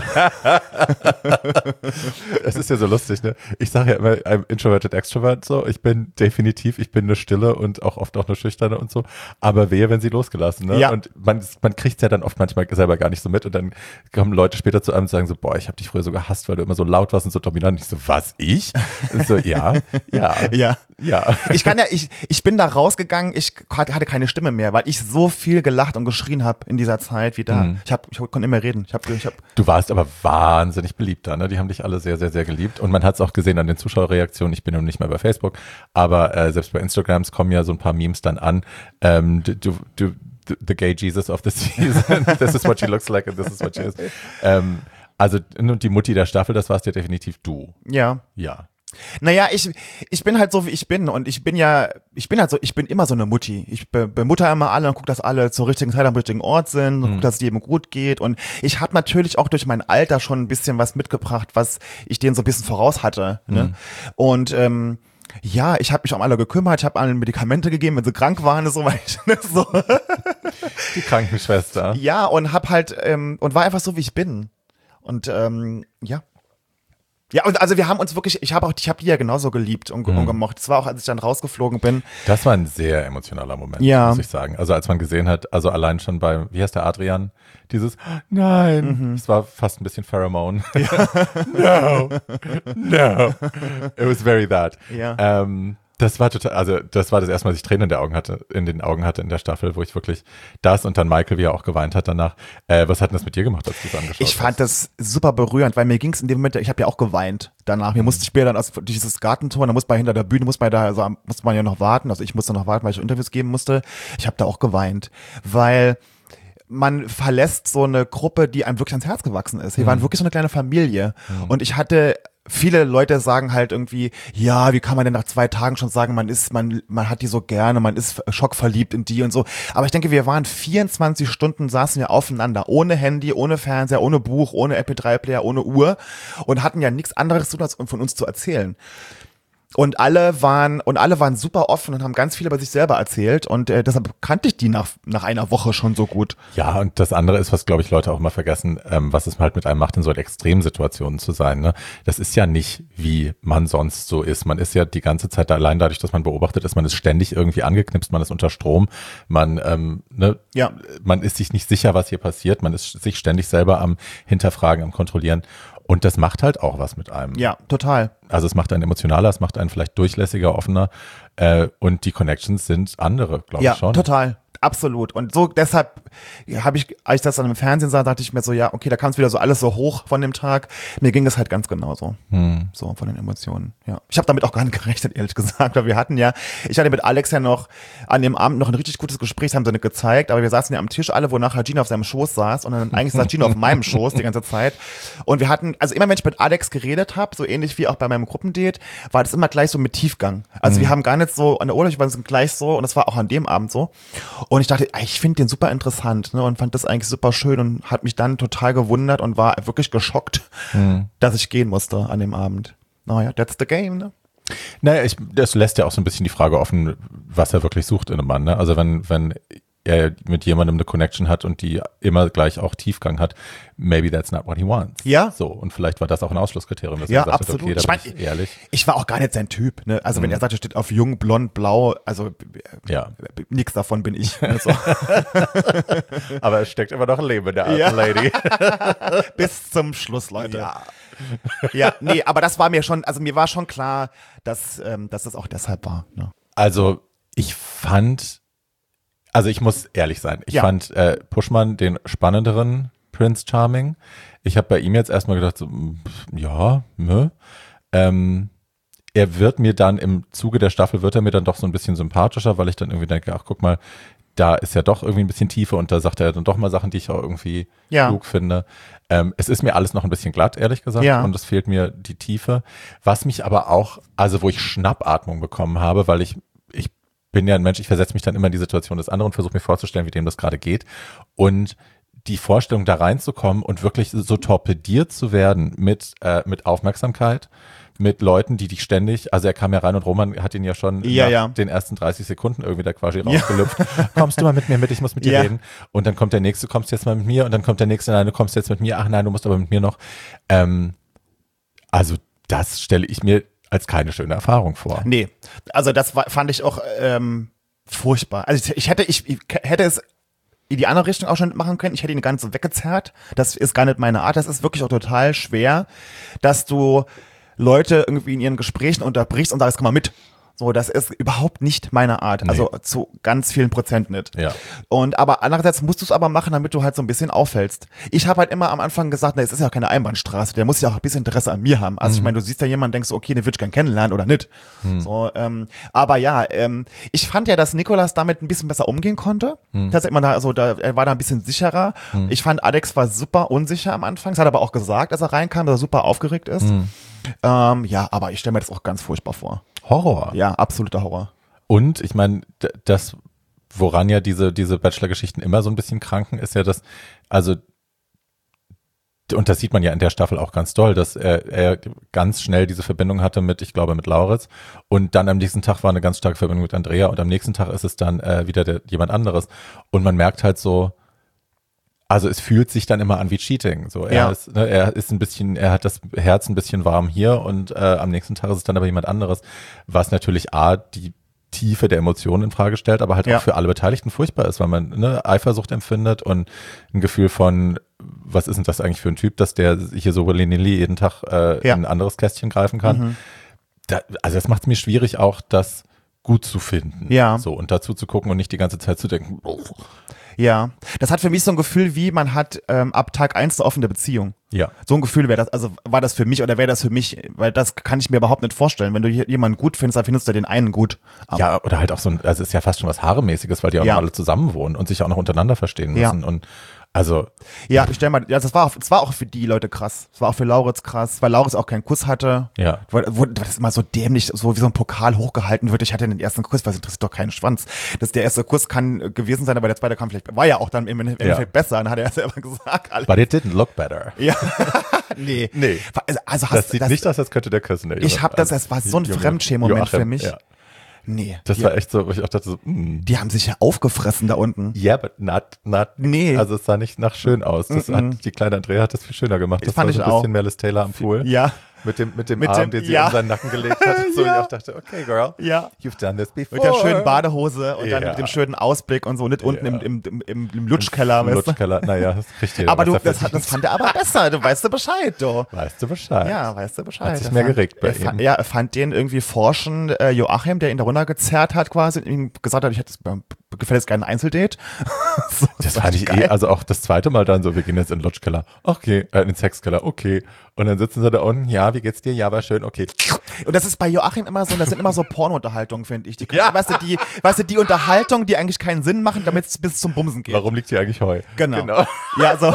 Es ist ja so lustig, ne? Ich sage ja immer, I'm introverted extrovert, so. Ich bin definitiv, ich bin eine Stille und auch oft auch eine Schüchterne und so. Aber wehe, wenn sie losgelassen, ne? Ja. Und man, man kriegt es ja dann oft manchmal selber gar nicht so mit und dann kommen Leute später zu einem und sagen so, boah, ich habe dich früher so gehasst, weil du immer so laut warst und so dominant. Und ich so, was, ich? Und so, ja, ja, Ja. ja. Ich kann ja, ich, ich bin da rausgegangen, ich hatte keine Stimme mehr, weil ich so viel gelacht und geschrien habe in dieser Zeit wie da. Mhm. Ich hab, ich konnte nicht mehr reden. Ich hab, ich hab, Du warst aber wahnsinnig beliebt da, ne? Die haben dich alle sehr, sehr, sehr geliebt. Und man hat es auch gesehen an den Zuschauerreaktionen. Ich bin ja nicht mehr bei Facebook, aber äh, selbst bei Instagrams kommen ja so ein paar Memes dann an. Ähm, du, du, the gay Jesus of the season. This is what she looks like and this is what she is. Ähm, also, und die Mutti der Staffel, das warst ja definitiv du. ja. Ja. Naja, ich, ich bin halt so, wie ich bin und ich bin ja, ich bin halt so, ich bin immer so eine Mutti. Ich be, bemutter immer alle und gucke, dass alle zur richtigen Zeit am richtigen Ort sind und Mhm. guck, dass es jedem gut geht und ich habe natürlich auch durch mein Alter schon ein bisschen was mitgebracht, was ich denen so ein bisschen voraus hatte. Ne? Mhm. Und ähm, ja, ich habe mich um alle gekümmert, ich habe allen Medikamente gegeben, wenn sie krank waren und so weiter. Ne? So. Die Krankenschwester. Ja, und hab halt, ähm, und war einfach so, wie ich bin. Und ähm, ja. Ja, und also wir haben uns wirklich, ich habe auch, ich habe die ja genauso geliebt und, Mhm. und gemocht. Es war auch, als ich dann rausgeflogen bin. Das war ein sehr emotionaler Moment, Ja. muss ich sagen. Also als man gesehen hat, also allein schon bei, wie heißt der Adrian? Dieses, nein, es war fast ein bisschen Pheromone. no, no. It was very that. Ja. Ähm, das war total, also das war das erste Mal, dass ich Tränen in, der Augen hatte, in den Augen hatte in der Staffel, wo ich wirklich das und dann Michael, wie er auch geweint hat danach. Äh, was hat denn das mit dir gemacht, als du es angeschaut Ich fand hast? das super berührend, weil mir ging es in dem Moment, ich habe ja auch geweint danach. Mir musste später dann aus dieses Gartentor, da muss man hinter der Bühne, muss man da, also musste man ja noch warten. Also ich musste noch warten, weil ich Interviews geben musste. Ich habe da auch geweint, weil man verlässt so eine Gruppe, die einem wirklich ans Herz gewachsen ist. Wir waren wirklich so eine kleine Familie. Und ich hatte, viele Leute sagen halt irgendwie, ja, wie kann man denn nach zwei Tagen schon sagen, man ist, man, man hat die so gerne, man ist schockverliebt in die und so. Aber ich denke, wir waren vierundzwanzig Stunden, saßen wir aufeinander, ohne Handy, ohne Fernseher, ohne Buch, ohne M P drei Player, ohne Uhr und hatten ja nichts anderes zu tun, als von uns zu erzählen. Und alle waren und alle waren super offen und haben ganz viel über sich selber erzählt und äh, deshalb kannte ich die nach nach einer Woche schon so gut. Ja, und das andere ist, was, glaube ich, Leute auch immer vergessen, ähm, was es halt mit einem macht, in so Extremsituationen zu sein. Ne? Das ist ja nicht, wie man sonst so ist. Man ist ja die ganze Zeit da, allein dadurch, dass man beobachtet ist, man ist ständig irgendwie angeknipst, man ist unter Strom, man, ähm, ne, Ja. man ist sich nicht sicher, was hier passiert, man ist sich ständig selber am Hinterfragen, am Kontrollieren. Und das macht halt auch was mit einem. Ja, total. Also es macht einen emotionaler, es macht einen vielleicht durchlässiger, offener äh, und die Connections sind andere, glaube Ja, ich schon. total. Absolut. Und so deshalb habe ich, als ich das dann im Fernsehen sah, dachte ich mir so, ja, okay, da kam es wieder so alles so hoch von dem Tag. Mir ging es halt ganz genauso. Hm. So von den Emotionen. Ja. Ich habe damit auch gar nicht gerechnet, ehrlich gesagt. Aber wir hatten ja, ich hatte mit Alex ja noch an dem Abend noch ein richtig gutes Gespräch, das haben sie nicht gezeigt, aber wir saßen ja am Tisch alle, wo nachher Gina auf seinem Schoß saß und dann eigentlich saß Gina auf meinem Schoß die ganze Zeit. Und wir hatten, also immer wenn ich mit Alex geredet habe, so ähnlich wie auch bei meinem Gruppendate, war das immer gleich so mit Tiefgang. Also Mhm. wir haben gar nicht so an der Oberfläche, wir waren gleich so und das war auch an dem Abend so. Und ich dachte, ich finde den super interessant, ne, und fand das eigentlich super schön und hat mich dann total gewundert und war wirklich geschockt, Mhm. dass ich gehen musste an dem Abend. Naja, that's the game, ne? Naja, ich, das lässt ja auch so ein bisschen die Frage offen, was er wirklich sucht in einem Mann. Ne? Also wenn, wenn er mit jemandem eine Connection hat und die immer gleich auch Tiefgang hat, maybe that's not what he wants. Ja. So, und vielleicht war das auch ein Ausschlusskriterium, dass Ja, er gesagt absolut. hat, okay, da Ich bin mein, ich ehrlich. Ich war auch gar nicht sein Typ, ne? Also wenn Mhm. er sagt, er steht auf jung, blond, blau, also Ja. nix davon bin ich. Ne? So. Aber es steckt immer noch ein Leben in der alten Ja. Lady. Bis zum Schluss, Leute. Ja. Ja, nee, aber das war mir schon, also mir war schon klar, dass, ähm, dass das auch deshalb war. Ne? Also ich fand, also ich muss ehrlich sein, ich Ja. fand äh, Puschmann den spannenderen Prince Charming. Ich habe bei ihm jetzt erstmal gedacht, so, pff, ja, ne. Ähm, er wird mir dann im Zuge der Staffel, wird er mir dann doch so ein bisschen sympathischer, weil ich dann irgendwie denke, ach guck mal, da ist ja doch irgendwie ein bisschen Tiefe und da sagt er dann doch mal Sachen, die ich auch irgendwie Ja. klug finde. Ähm, es ist mir alles noch ein bisschen glatt, ehrlich gesagt, Ja. und es fehlt mir die Tiefe. Was mich aber auch, also wo ich Schnappatmung bekommen habe, weil ich, ich bin ja ein Mensch, ich versetze mich dann immer in die Situation des anderen und versuche mir vorzustellen, wie dem das gerade geht. Und die Vorstellung da reinzukommen und wirklich so torpediert zu werden mit, äh, mit Aufmerksamkeit, mit Leuten, die dich ständig, also er kam ja rein und Roman hat ihn ja schon ja, nach ja. den ersten dreißig Sekunden irgendwie da quasi rausgelüpft. Ja. Kommst du mal mit mir mit, ich muss mit dir ja. reden. Und dann kommt der Nächste, kommst du jetzt mal mit mir und dann kommt der Nächste, nein, du kommst jetzt mit mir, ach nein, du musst aber mit mir noch. Ähm, also das stelle ich mir als keine schöne Erfahrung vor. Nee, also das war, fand ich auch ähm, furchtbar. Also ich hätte, ich, ich hätte es in die andere Richtung auch schon machen können. Ich hätte ihn gar nicht so weggezerrt. Das ist gar nicht meine Art. Das ist wirklich auch total schwer, dass du Leute irgendwie in ihren Gesprächen unterbrichst und sagst, komm mal mit. So, das ist überhaupt nicht meine Art. Nee. Also zu ganz vielen Prozent nicht. Ja. Und aber andererseits musst du es aber machen, damit du halt so ein bisschen auffällst. Ich habe halt immer am Anfang gesagt, na, es ist ja keine Einbahnstraße, der muss ja auch ein bisschen Interesse an mir haben. Also mhm. ich meine, du siehst ja jemanden, denkst, okay, den würde ich gern kennenlernen oder nicht. Mhm. So, ähm, aber ja, ähm, ich fand ja, dass Nicolas damit ein bisschen besser umgehen konnte. Mhm. Das immer da, also da, er war da ein bisschen sicherer. Mhm. Ich fand, Alex war super unsicher am Anfang. Das hat er aber auch gesagt, als er reinkam, dass er super aufgeregt ist. Mhm. Ähm, ja, aber ich stelle mir das auch ganz furchtbar vor. Horror. Ja, absoluter Horror. Und ich meine, das, woran ja diese, diese Bachelor-Geschichten immer so ein bisschen kranken, ist ja, dass, also, und das sieht man ja in der Staffel auch ganz doll, dass er, er ganz schnell diese Verbindung hatte mit, ich glaube, mit Lauritz. Und dann am nächsten Tag war eine ganz starke Verbindung mit Andrea und am nächsten Tag ist es dann äh, wieder der, jemand anderes. Und man merkt halt so, also es fühlt sich dann immer an wie Cheating. So, er ja. ist, ne, er ist ein bisschen, er hat das Herz ein bisschen warm hier und äh, am nächsten Tag ist es dann aber jemand anderes, was natürlich A, die Tiefe der Emotionen in Frage stellt, aber halt ja. auch für alle Beteiligten furchtbar ist, weil man ne, Eifersucht empfindet und ein Gefühl von, was ist denn das eigentlich für ein Typ, dass der hier so willy-nilly jeden Tag äh, ja. in ein anderes Kästchen greifen kann. Mhm. Da, also es macht es mir schwierig auch, das gut zu finden. Ja. So und dazu zu gucken und nicht die ganze Zeit zu denken, oh. Ja, das hat für mich so ein Gefühl, wie man hat ähm, ab Tag eins eine offene Beziehung. Ja. So ein Gefühl wäre das, also war das für mich oder wäre das für mich, weil das kann ich mir überhaupt nicht vorstellen. Wenn du jemanden gut findest, dann findest du den einen gut. Aber ja, oder halt auch so ein, also es ist ja fast schon was Haaremäßiges, weil die auch ja. noch alle zusammen wohnen und sich auch noch untereinander verstehen müssen. Ja. Und also. Ja, ich stell mal, ja, das war auch, das war auch für die Leute krass. Das war auch für Lauritz krass, weil Lauritz auch keinen Kuss hatte. Ja. Wo, wo das immer so dämlich, so wie so ein Pokal hochgehalten wird. Ich hatte den ersten Kuss, weil es interessiert doch keinen Schwanz. Das, der erste Kuss kann gewesen sein, aber der zweite kam vielleicht, war ja auch dann im Endeffekt ja. besser. Dann hat er selber gesagt. Alles. But it didn't look better. Ja. nee. Nee. Also, also das hast, sieht das, nicht aus, als könnte der küssen. Ich hab das, das war so ein Fremdschämen-Moment für mich. Ja. Nee. Das die, war echt so, wo ich auch dachte so, mm. Die haben sich ja aufgefressen da unten. Yeah, but not, not. Nee. Also es sah nicht nach schön aus. Das Mm-mm. hat, die kleine Andrea hat das viel schöner gemacht. Das ich fand war so ich ein bisschen auch. Melis Taylor am Pool. Ja. Mit dem, mit dem mit Arm, dem, den sie ja. in seinen Nacken gelegt hat. So, ja. ich auch dachte, okay, girl, ja. you've done this before. Mit der schönen Badehose und ja. dann mit dem schönen Ausblick und so, nicht unten ja. im, im, im, im Lutschkeller. Im Lutschkeller, naja, das kriegt jeder. Aber du, das, das fand er aber besser, du weißt du Bescheid, du. Weißt du Bescheid. Ja, weißt du Bescheid. Hat sich mehr geregt bei er ihm. Fand, ja, er fand den irgendwie forschen, äh, Joachim, der ihn da runtergezerrt hat quasi, und ihm gesagt hat, ich hätte gefällt jetzt gerne ein Einzeldate. so, das, das fand ich geil. eh, also auch das zweite Mal dann so, wir gehen jetzt in den Lutschkeller, okay, äh, in den Sexkeller, okay. Und dann sitzen sie da unten, ja, wie geht's dir? Ja, war schön, okay. Und das ist bei Joachim immer so, das sind immer so Porno-Unterhaltungen, finde ich. Die, ja. Weißt du, die, weißt du, die Unterhaltung, die eigentlich keinen Sinn machen, damit es bis zum Bumsen geht. Warum liegt hier eigentlich Heu? Genau. genau. Ja, so.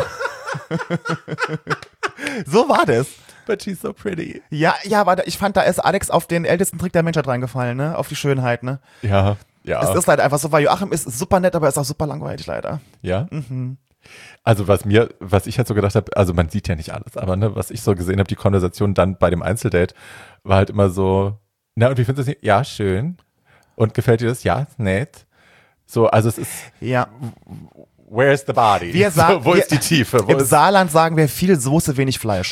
so war das. But she's so pretty. Ja, ja, aber ich fand, da ist Alex auf den ältesten Trick der Menschheit reingefallen, ne? Auf die Schönheit, ne? Ja, ja. Es ist halt einfach so, weil Joachim ist super nett, aber er ist auch super langweilig, leider. Ja? Mhm. Also was mir, was ich halt so gedacht habe, also man sieht ja nicht alles, aber ne, was ich so gesehen habe, die Konversation dann bei dem Einzeldate war halt immer so, na und wie findest du das? Ja, schön. Und gefällt dir das? Ja, ist nett. So, also es ist, ja. Where's the body? Wir sagen, so, wo wir, ist die Tiefe? Wo Im ist Saarland sagen wir viel Soße, wenig Fleisch.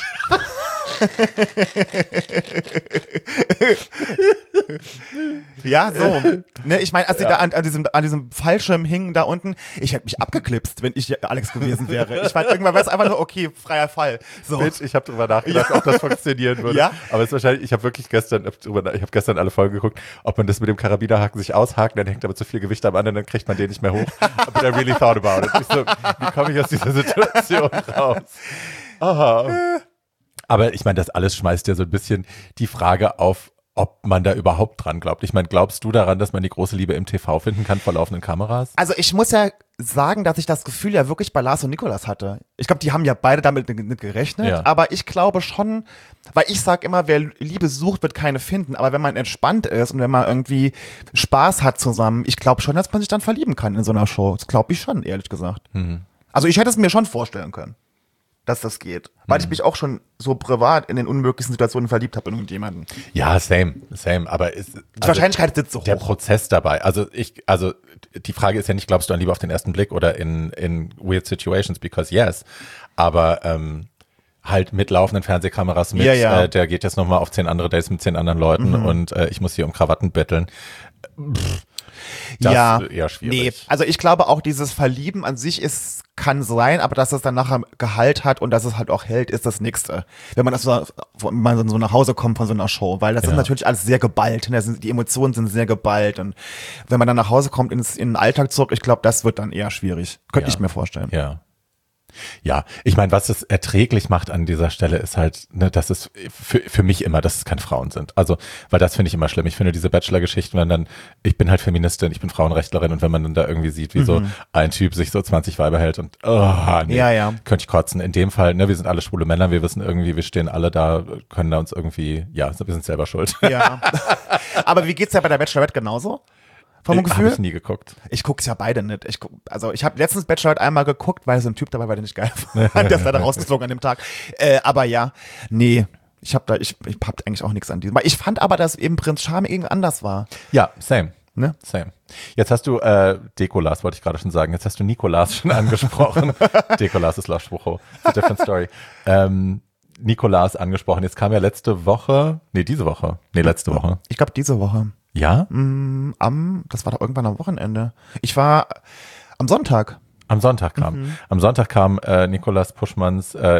ja, so. Ne, ich meine, als die ja. da an, an, diesem, an diesem Fallschirm hingen da unten, ich hätte mich abgeklipst, wenn ich Alex gewesen wäre. Ich meine, irgendwann wäre es einfach nur, okay, freier Fall. So. Bitch, ich habe drüber nachgedacht, ja. ob das funktionieren würde. Ja? Aber es ist wahrscheinlich, ich habe wirklich gestern, ich habe gestern alle Folgen geguckt, ob man das mit dem Karabinerhaken sich aushakt, dann hängt aber zu viel Gewicht am anderen, dann kriegt man den nicht mehr hoch. But I really thought about it. Ich so, wie komme ich aus dieser Situation raus? Aha. Aber ich meine, das alles schmeißt ja so ein bisschen die Frage auf, ob man da überhaupt dran glaubt. Ich meine, glaubst du daran, dass man die große Liebe im T V finden kann vor laufenden Kameras? Also ich muss ja sagen, dass ich das Gefühl ja wirklich bei Lars und Nicolas hatte. Ich glaube, die haben ja beide damit nicht gerechnet, ja. aber ich glaube schon, weil ich sag immer, wer Liebe sucht, wird keine finden, aber wenn man entspannt ist und wenn man irgendwie Spaß hat zusammen, ich glaube schon, dass man sich dann verlieben kann in so einer Show. Das glaube ich schon, ehrlich gesagt. Mhm. Also ich hätte es mir schon vorstellen können, dass das geht. Weil mhm. ich mich auch schon so privat in den unmöglichsten Situationen verliebt habe in irgendjemanden. Ja, same, same. Aber ist, die also Wahrscheinlichkeit sitzt so hoch. Der Prozess dabei. Also ich, also die Frage ist ja nicht, glaubst du an Liebe auf den ersten Blick oder in, in weird situations, because yes. Aber ähm, halt mit laufenden Fernsehkameras mit, ja, ja. Äh, der geht jetzt nochmal auf zehn andere Dates mit zehn anderen Leuten mhm. und äh, ich muss hier um Krawatten betteln. Pff, das ja, ist eher schwierig. Nee, also ich glaube auch dieses Verlieben an sich ist, kann sein, aber dass es dann nachher Gehalt hat und dass es halt auch hält, ist das Nächste. Wenn man das so, wenn man so nach Hause kommt von so einer Show, weil das ja. ist natürlich alles sehr geballt, ne? Die Emotionen sind sehr geballt und wenn man dann nach Hause kommt ins, in den Alltag zurück, ich glaube, das wird dann eher schwierig. Könnte ja. ich mir vorstellen. Ja. Ja, ich meine, was es erträglich macht an dieser Stelle ist halt, ne, dass es für, für mich immer, dass es keine Frauen sind. Also, weil das finde ich immer schlimm. Ich finde diese Bachelor-Geschichten, wenn dann, ich bin halt Feministin, ich bin Frauenrechtlerin und wenn man dann da irgendwie sieht, wie mhm. so ein Typ sich so zwanzig Weiber hält und, oh, nee, ja, ja. könnte ich kotzen. In dem Fall, ne, wir sind alle schwule Männer, wir wissen irgendwie, wir stehen alle da, können da uns irgendwie, ja, wir sind selber schuld. Ja. Aber wie geht's ja bei der Bachelorette genauso? Vom ich, Gefühl? Hab ich nie geguckt. Ich guck's ja beide nicht. Ich guck, also ich habe letztens Bachelorette einmal geguckt, weil so ein Typ dabei war, der nicht geil fand. Der ist leider rausgeflogen an dem Tag. Äh, aber ja, nee, ich habe da, ich, ich hab eigentlich auch nichts an diesem. Ich fand aber, dass eben Prinz Charming irgendwie anders war. Ja, same. Ne? Same. Jetzt hast du äh, Dekolas, wollte ich gerade schon sagen. Jetzt hast du Nikolas schon angesprochen. Dekolas ist Laschsprucho. It's a different story. Ähm, Nikolas angesprochen. Jetzt kam ja letzte Woche, nee, diese Woche. Nee, letzte Woche. Ich glaube, diese Woche. Ja? Mm, am, das war doch irgendwann am Wochenende. Ich war am Sonntag. Am Sonntag kam. Mhm. Am Sonntag kam äh, Nikolas Puschmanns äh,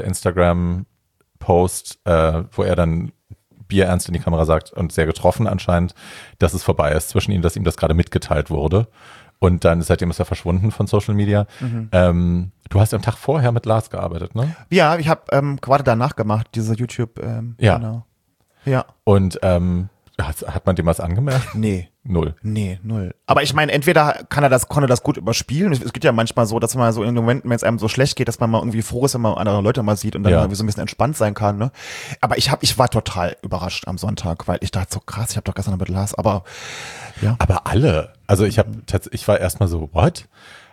Instagram-Post, äh, wo er dann bierernst in die Kamera sagt und sehr getroffen anscheinend, dass es vorbei ist zwischen ihnen, dass ihm das gerade mitgeteilt wurde. Und dann seitdem ist er verschwunden von Social Media. Mhm. Ähm, du hast am Tag vorher mit Lars gearbeitet, ne? Ja, ich habe ähm, gerade danach gemacht, diese YouTube. Ähm, ja. Genau. Ja. Und ähm, Hat, hat man dem was angemerkt? Nee. Null. Nee, null. Aber ich meine, entweder kann er das, konnte das gut überspielen. Es geht ja manchmal so, dass man so in den Momenten, wenn es einem so schlecht geht, dass man mal irgendwie froh ist, wenn man andere Leute mal sieht und dann ja. irgendwie so ein bisschen entspannt sein kann, ne? Aber ich hab, ich war total überrascht am Sonntag, weil ich dachte so krass, ich habe doch gestern mit Lars, aber ja. Aber alle. Also ich habe ich war erstmal so, what?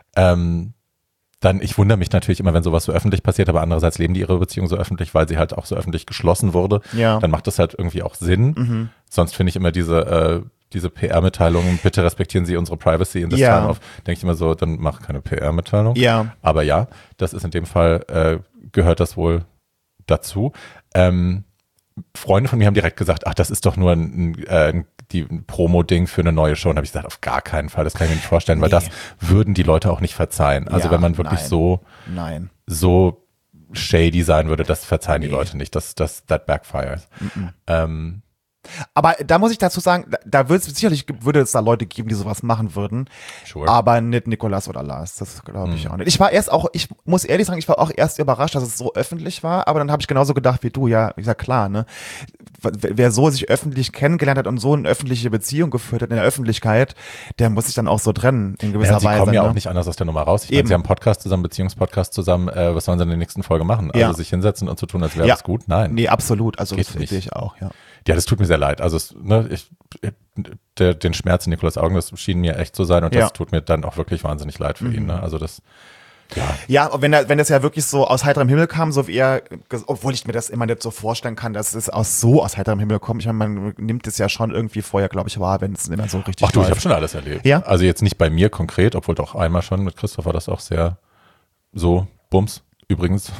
Ähm, Dann, ich wundere mich natürlich immer, wenn sowas so öffentlich passiert, aber andererseits leben die ihre Beziehung so öffentlich, weil sie halt auch so öffentlich geschlossen wurde. Ja. Dann macht das halt irgendwie auch Sinn. Mhm. Sonst finde ich immer diese, äh, diese P R-Mitteilungen, bitte respektieren Sie unsere Privacy in this ja. time of, denke ich immer so, dann mach keine P R-Mitteilung. Ja. Aber ja, das ist in dem Fall, äh, gehört das wohl dazu. Ähm, Freunde von mir haben direkt gesagt, ach, das ist doch nur ein, ein, ein die ein Promo-Ding für eine neue Show. Und habe ich gesagt, auf gar keinen Fall, das kann ich mir nicht vorstellen, weil nee. das würden die Leute auch nicht verzeihen. Also ja, wenn man wirklich nein. so nein. so shady sein würde, das verzeihen nee. die Leute nicht. Das, das, that backfires. Mhm. Ähm, Aber da muss ich dazu sagen, da, da wird es sicherlich würde es da Leute geben, die sowas machen würden. Sure. Aber nicht Nikolas oder Lars. Das glaube ich mhm. auch nicht. Ich war erst auch, ich muss ehrlich sagen, ich war auch erst überrascht, dass es so öffentlich war. Aber dann habe ich genauso gedacht wie du. Ja, ich sag klar, ne. Wer so sich öffentlich kennengelernt hat und so eine öffentliche Beziehung geführt hat in der Öffentlichkeit, der muss sich dann auch so trennen in gewisser ja, sie Weise. Sie kommen ja ne? auch nicht anders aus der Nummer raus. Ich meine, sie haben einen Podcast zusammen, Beziehungspodcast zusammen. Äh, was sollen sie in der nächsten Folge machen? Ja. Also sich hinsetzen und zu tun, als wäre ja. das gut? Nein. Nee, absolut. Also Geht das finde ich auch, ja. Ja, das tut mir sehr leid. Also es, ne, ich, der, den Schmerz in Nikolas Augen, das schien mir echt zu sein und ja. das tut mir dann auch wirklich wahnsinnig leid für mhm. ihn. Ne? Also das, ja. Ja, wenn er, wenn das ja wirklich so aus heiterem Himmel kam, so wie er, obwohl ich mir das immer nicht so vorstellen kann, dass es aus so aus heiterem Himmel kommt. Ich meine, man nimmt es ja schon irgendwie vorher, glaube ich, wahr, wenn es immer so richtig Ach du, läuft. ich habe schon alles erlebt. Ja? Also jetzt nicht bei mir konkret, obwohl doch einmal schon mit Christopher das auch sehr so, Bums, übrigens.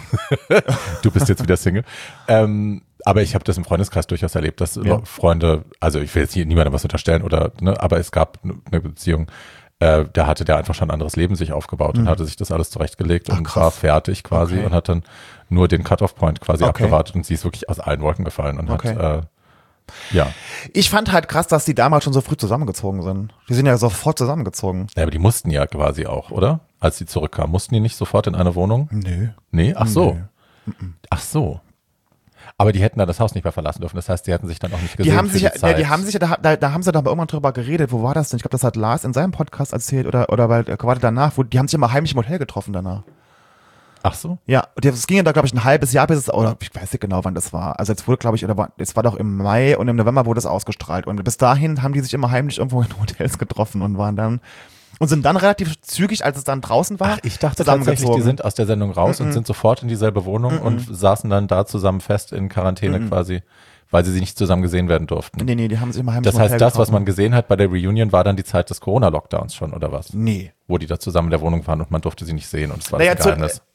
Du bist jetzt wieder Single. Ähm, aber ich habe das im Freundeskreis durchaus erlebt, dass ja. Freunde, also ich will jetzt hier niemandem was unterstellen oder, ne, aber es gab eine Beziehung, äh, da hatte der einfach schon ein anderes Leben sich aufgebaut mhm. und hatte sich das alles zurechtgelegt Ach, und krass. war fertig quasi okay. und hat dann nur den Cut-Off-Point quasi okay. abgewartet und sie ist wirklich aus allen Wolken gefallen und okay. hat, äh, ja. Ich fand halt krass, dass die damals schon so früh zusammengezogen sind. Die sind ja sofort zusammengezogen. Ja, aber die mussten ja quasi auch, oder? Als sie zurückkamen, mussten die nicht sofort in eine Wohnung? Nö. Nee? Ach so. Nö. Ach so. Aber die hätten da das Haus nicht mehr verlassen dürfen. Das heißt, die hätten sich dann auch nicht gesehen. Die haben für sich, die ja, Zeit. die haben sich, ja, da, da, da haben sie doch mal irgendwann drüber geredet. Wo war das denn? Ich glaube, das hat Lars in seinem Podcast erzählt oder oder weil gerade danach, wo die haben sich immer heimlich im Hotel getroffen danach. Ach so? Ja, es ging ja da, glaube ich, ein halbes Jahr, bis es, oder ich weiß nicht genau, wann das war. Also jetzt wurde, glaube ich, oder war, es war doch im Mai und im November wurde es ausgestrahlt. Und bis dahin haben die sich immer heimlich irgendwo in Hotels getroffen und waren dann und sind dann relativ zügig, als es dann draußen war, Ach, ich dachte tatsächlich, die sind aus der Sendung raus mm-mm. und sind sofort in dieselbe Wohnung mm-mm. und saßen dann da zusammen fest in Quarantäne mm-mm. quasi, weil sie nicht zusammen gesehen werden durften. Nee, nee, die haben sich immer heimlich Das heißt, das, was man gesehen hat bei der Reunion, war dann die Zeit des Corona-Lockdowns schon, oder was? Nee. Wo die da zusammen in der Wohnung waren und man durfte sie nicht sehen und es war naja, das Geheimnis. Zu,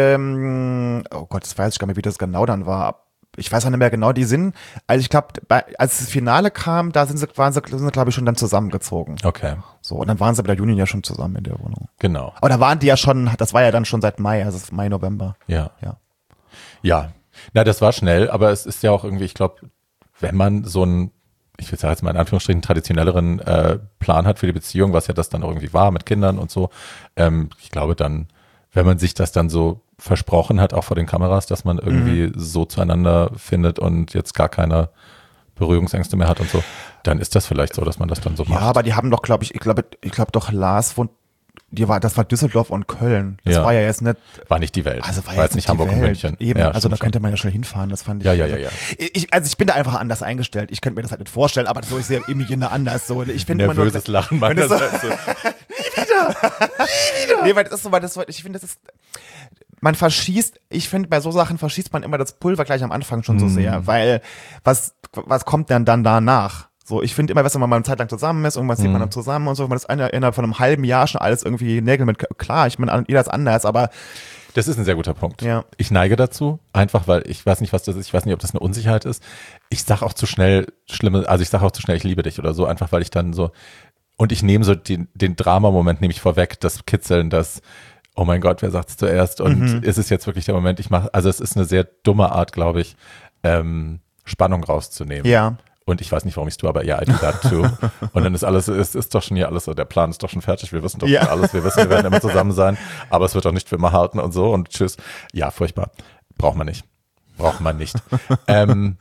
ähm, oh Gott, das weiß ich gar nicht mehr, wie das genau dann war. Ich weiß auch nicht mehr genau, die sind, also ich glaube, als das Finale kam, da sind sie, waren sie, sind sie glaube ich, schon dann zusammengezogen. Okay. So, und dann waren sie bei der Union ja schon zusammen in der Wohnung. Genau. Aber da waren die ja schon, das war ja dann schon seit Mai, also Mai, November. Ja. Ja. Ja. Na, das war schnell, aber es ist ja auch irgendwie, ich glaube, wenn man so einen, ich will sagen jetzt mal in Anführungsstrichen, traditionelleren äh, Plan hat für die Beziehung, was ja das dann irgendwie war mit Kindern und so, ähm, ich glaube dann, wenn man sich das dann so versprochen hat, auch vor den Kameras, dass man irgendwie mhm. so zueinander findet und jetzt gar keine Berührungsängste mehr hat und so, dann ist das vielleicht so, dass man das dann so macht. Ja, aber die haben doch, glaube ich, ich glaube, ich glaube doch Lars wohnt, die war, das war Düsseldorf und Köln. Das ja. war ja jetzt nicht. War nicht die Welt. Also war, war jetzt nicht Hamburg und München. Eben, ja, also da schon. könnte man ja schon hinfahren, das fand ich. Ja, ja, ja, ja. Ich, also ich bin da einfach anders eingestellt. Ich könnte mir das halt nicht vorstellen, aber so ist ja irgendwie jeder anders so. Ich finde nervöses nur, Lachen meiner so, Seite. Nie wieder! Nie wieder! Nee, weil das ist so, weil das, ich finde, das ist, man verschießt, ich finde, bei so Sachen verschießt man immer das Pulver gleich am Anfang schon so Mhm. sehr, weil was, was kommt denn dann danach? So, ich finde immer, wenn man mal eine Zeit lang zusammen ist, irgendwann zieht Mhm. man dann zusammen und so, wenn man das eine, innerhalb von einem halben Jahr schon alles irgendwie Nägel mit, klar, ich meine, jeder ist anders, aber Das ist ein sehr guter Punkt. Ja. Ich neige dazu, einfach weil ich weiß nicht, was das ist, ich weiß nicht, ob das eine Unsicherheit ist. Ich sag auch zu schnell schlimme, also ich sag auch zu schnell, ich liebe dich oder so, einfach weil ich dann so, und ich nehme so den, den Drama-Moment nehme ich vorweg, das Kitzeln, das, oh mein Gott, wer sagt es zuerst und Mhm. ist es jetzt wirklich der Moment, ich mache, also es ist eine sehr dumme Art, glaube ich, ähm, Spannung rauszunehmen. ja. Und ich weiß nicht, warum ich es tue, aber ja, I do that too. Und dann ist alles, ist, ist doch schon hier alles so, der Plan ist doch schon fertig, wir wissen doch Ja. schon alles, wir wissen, wir werden immer zusammen sein, aber es wird doch nicht für immer halten und so und tschüss. Ja, furchtbar. Braucht man nicht. Braucht man nicht. ähm,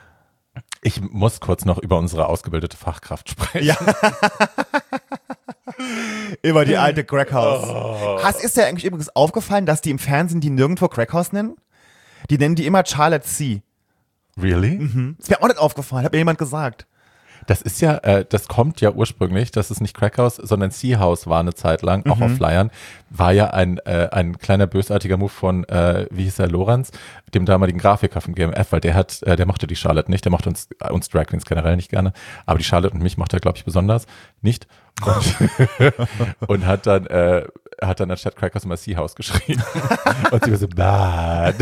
ich muss kurz noch über unsere ausgebildete Fachkraft sprechen. Ja. Über die alte Crackhouse. Oh. Hast, ist dir eigentlich übrigens aufgefallen, dass die im Fernsehen die nirgendwo Crackhouse nennen? Die nennen die immer Charlotte C. Really? Mhm. Ist mir auch nicht aufgefallen, hat mir jemand gesagt. Das ist ja, äh, das kommt ja ursprünglich, das ist nicht Crackhouse, sondern Sea House war eine Zeit lang, auch Mhm. auf Flyern, war ja ein äh, ein kleiner bösartiger Move von, äh, wie hieß er, Lorenz, dem damaligen Grafiker von G M F, weil der hat, äh, der mochte die Charlotte nicht, der mochte uns, äh, uns Drag Queens generell nicht gerne, aber die Charlotte und mich mochte er, glaube ich, besonders nicht und, und hat dann, äh, hat dann anstatt Crackhouse immer Sea House geschrieben und sie war so, bad.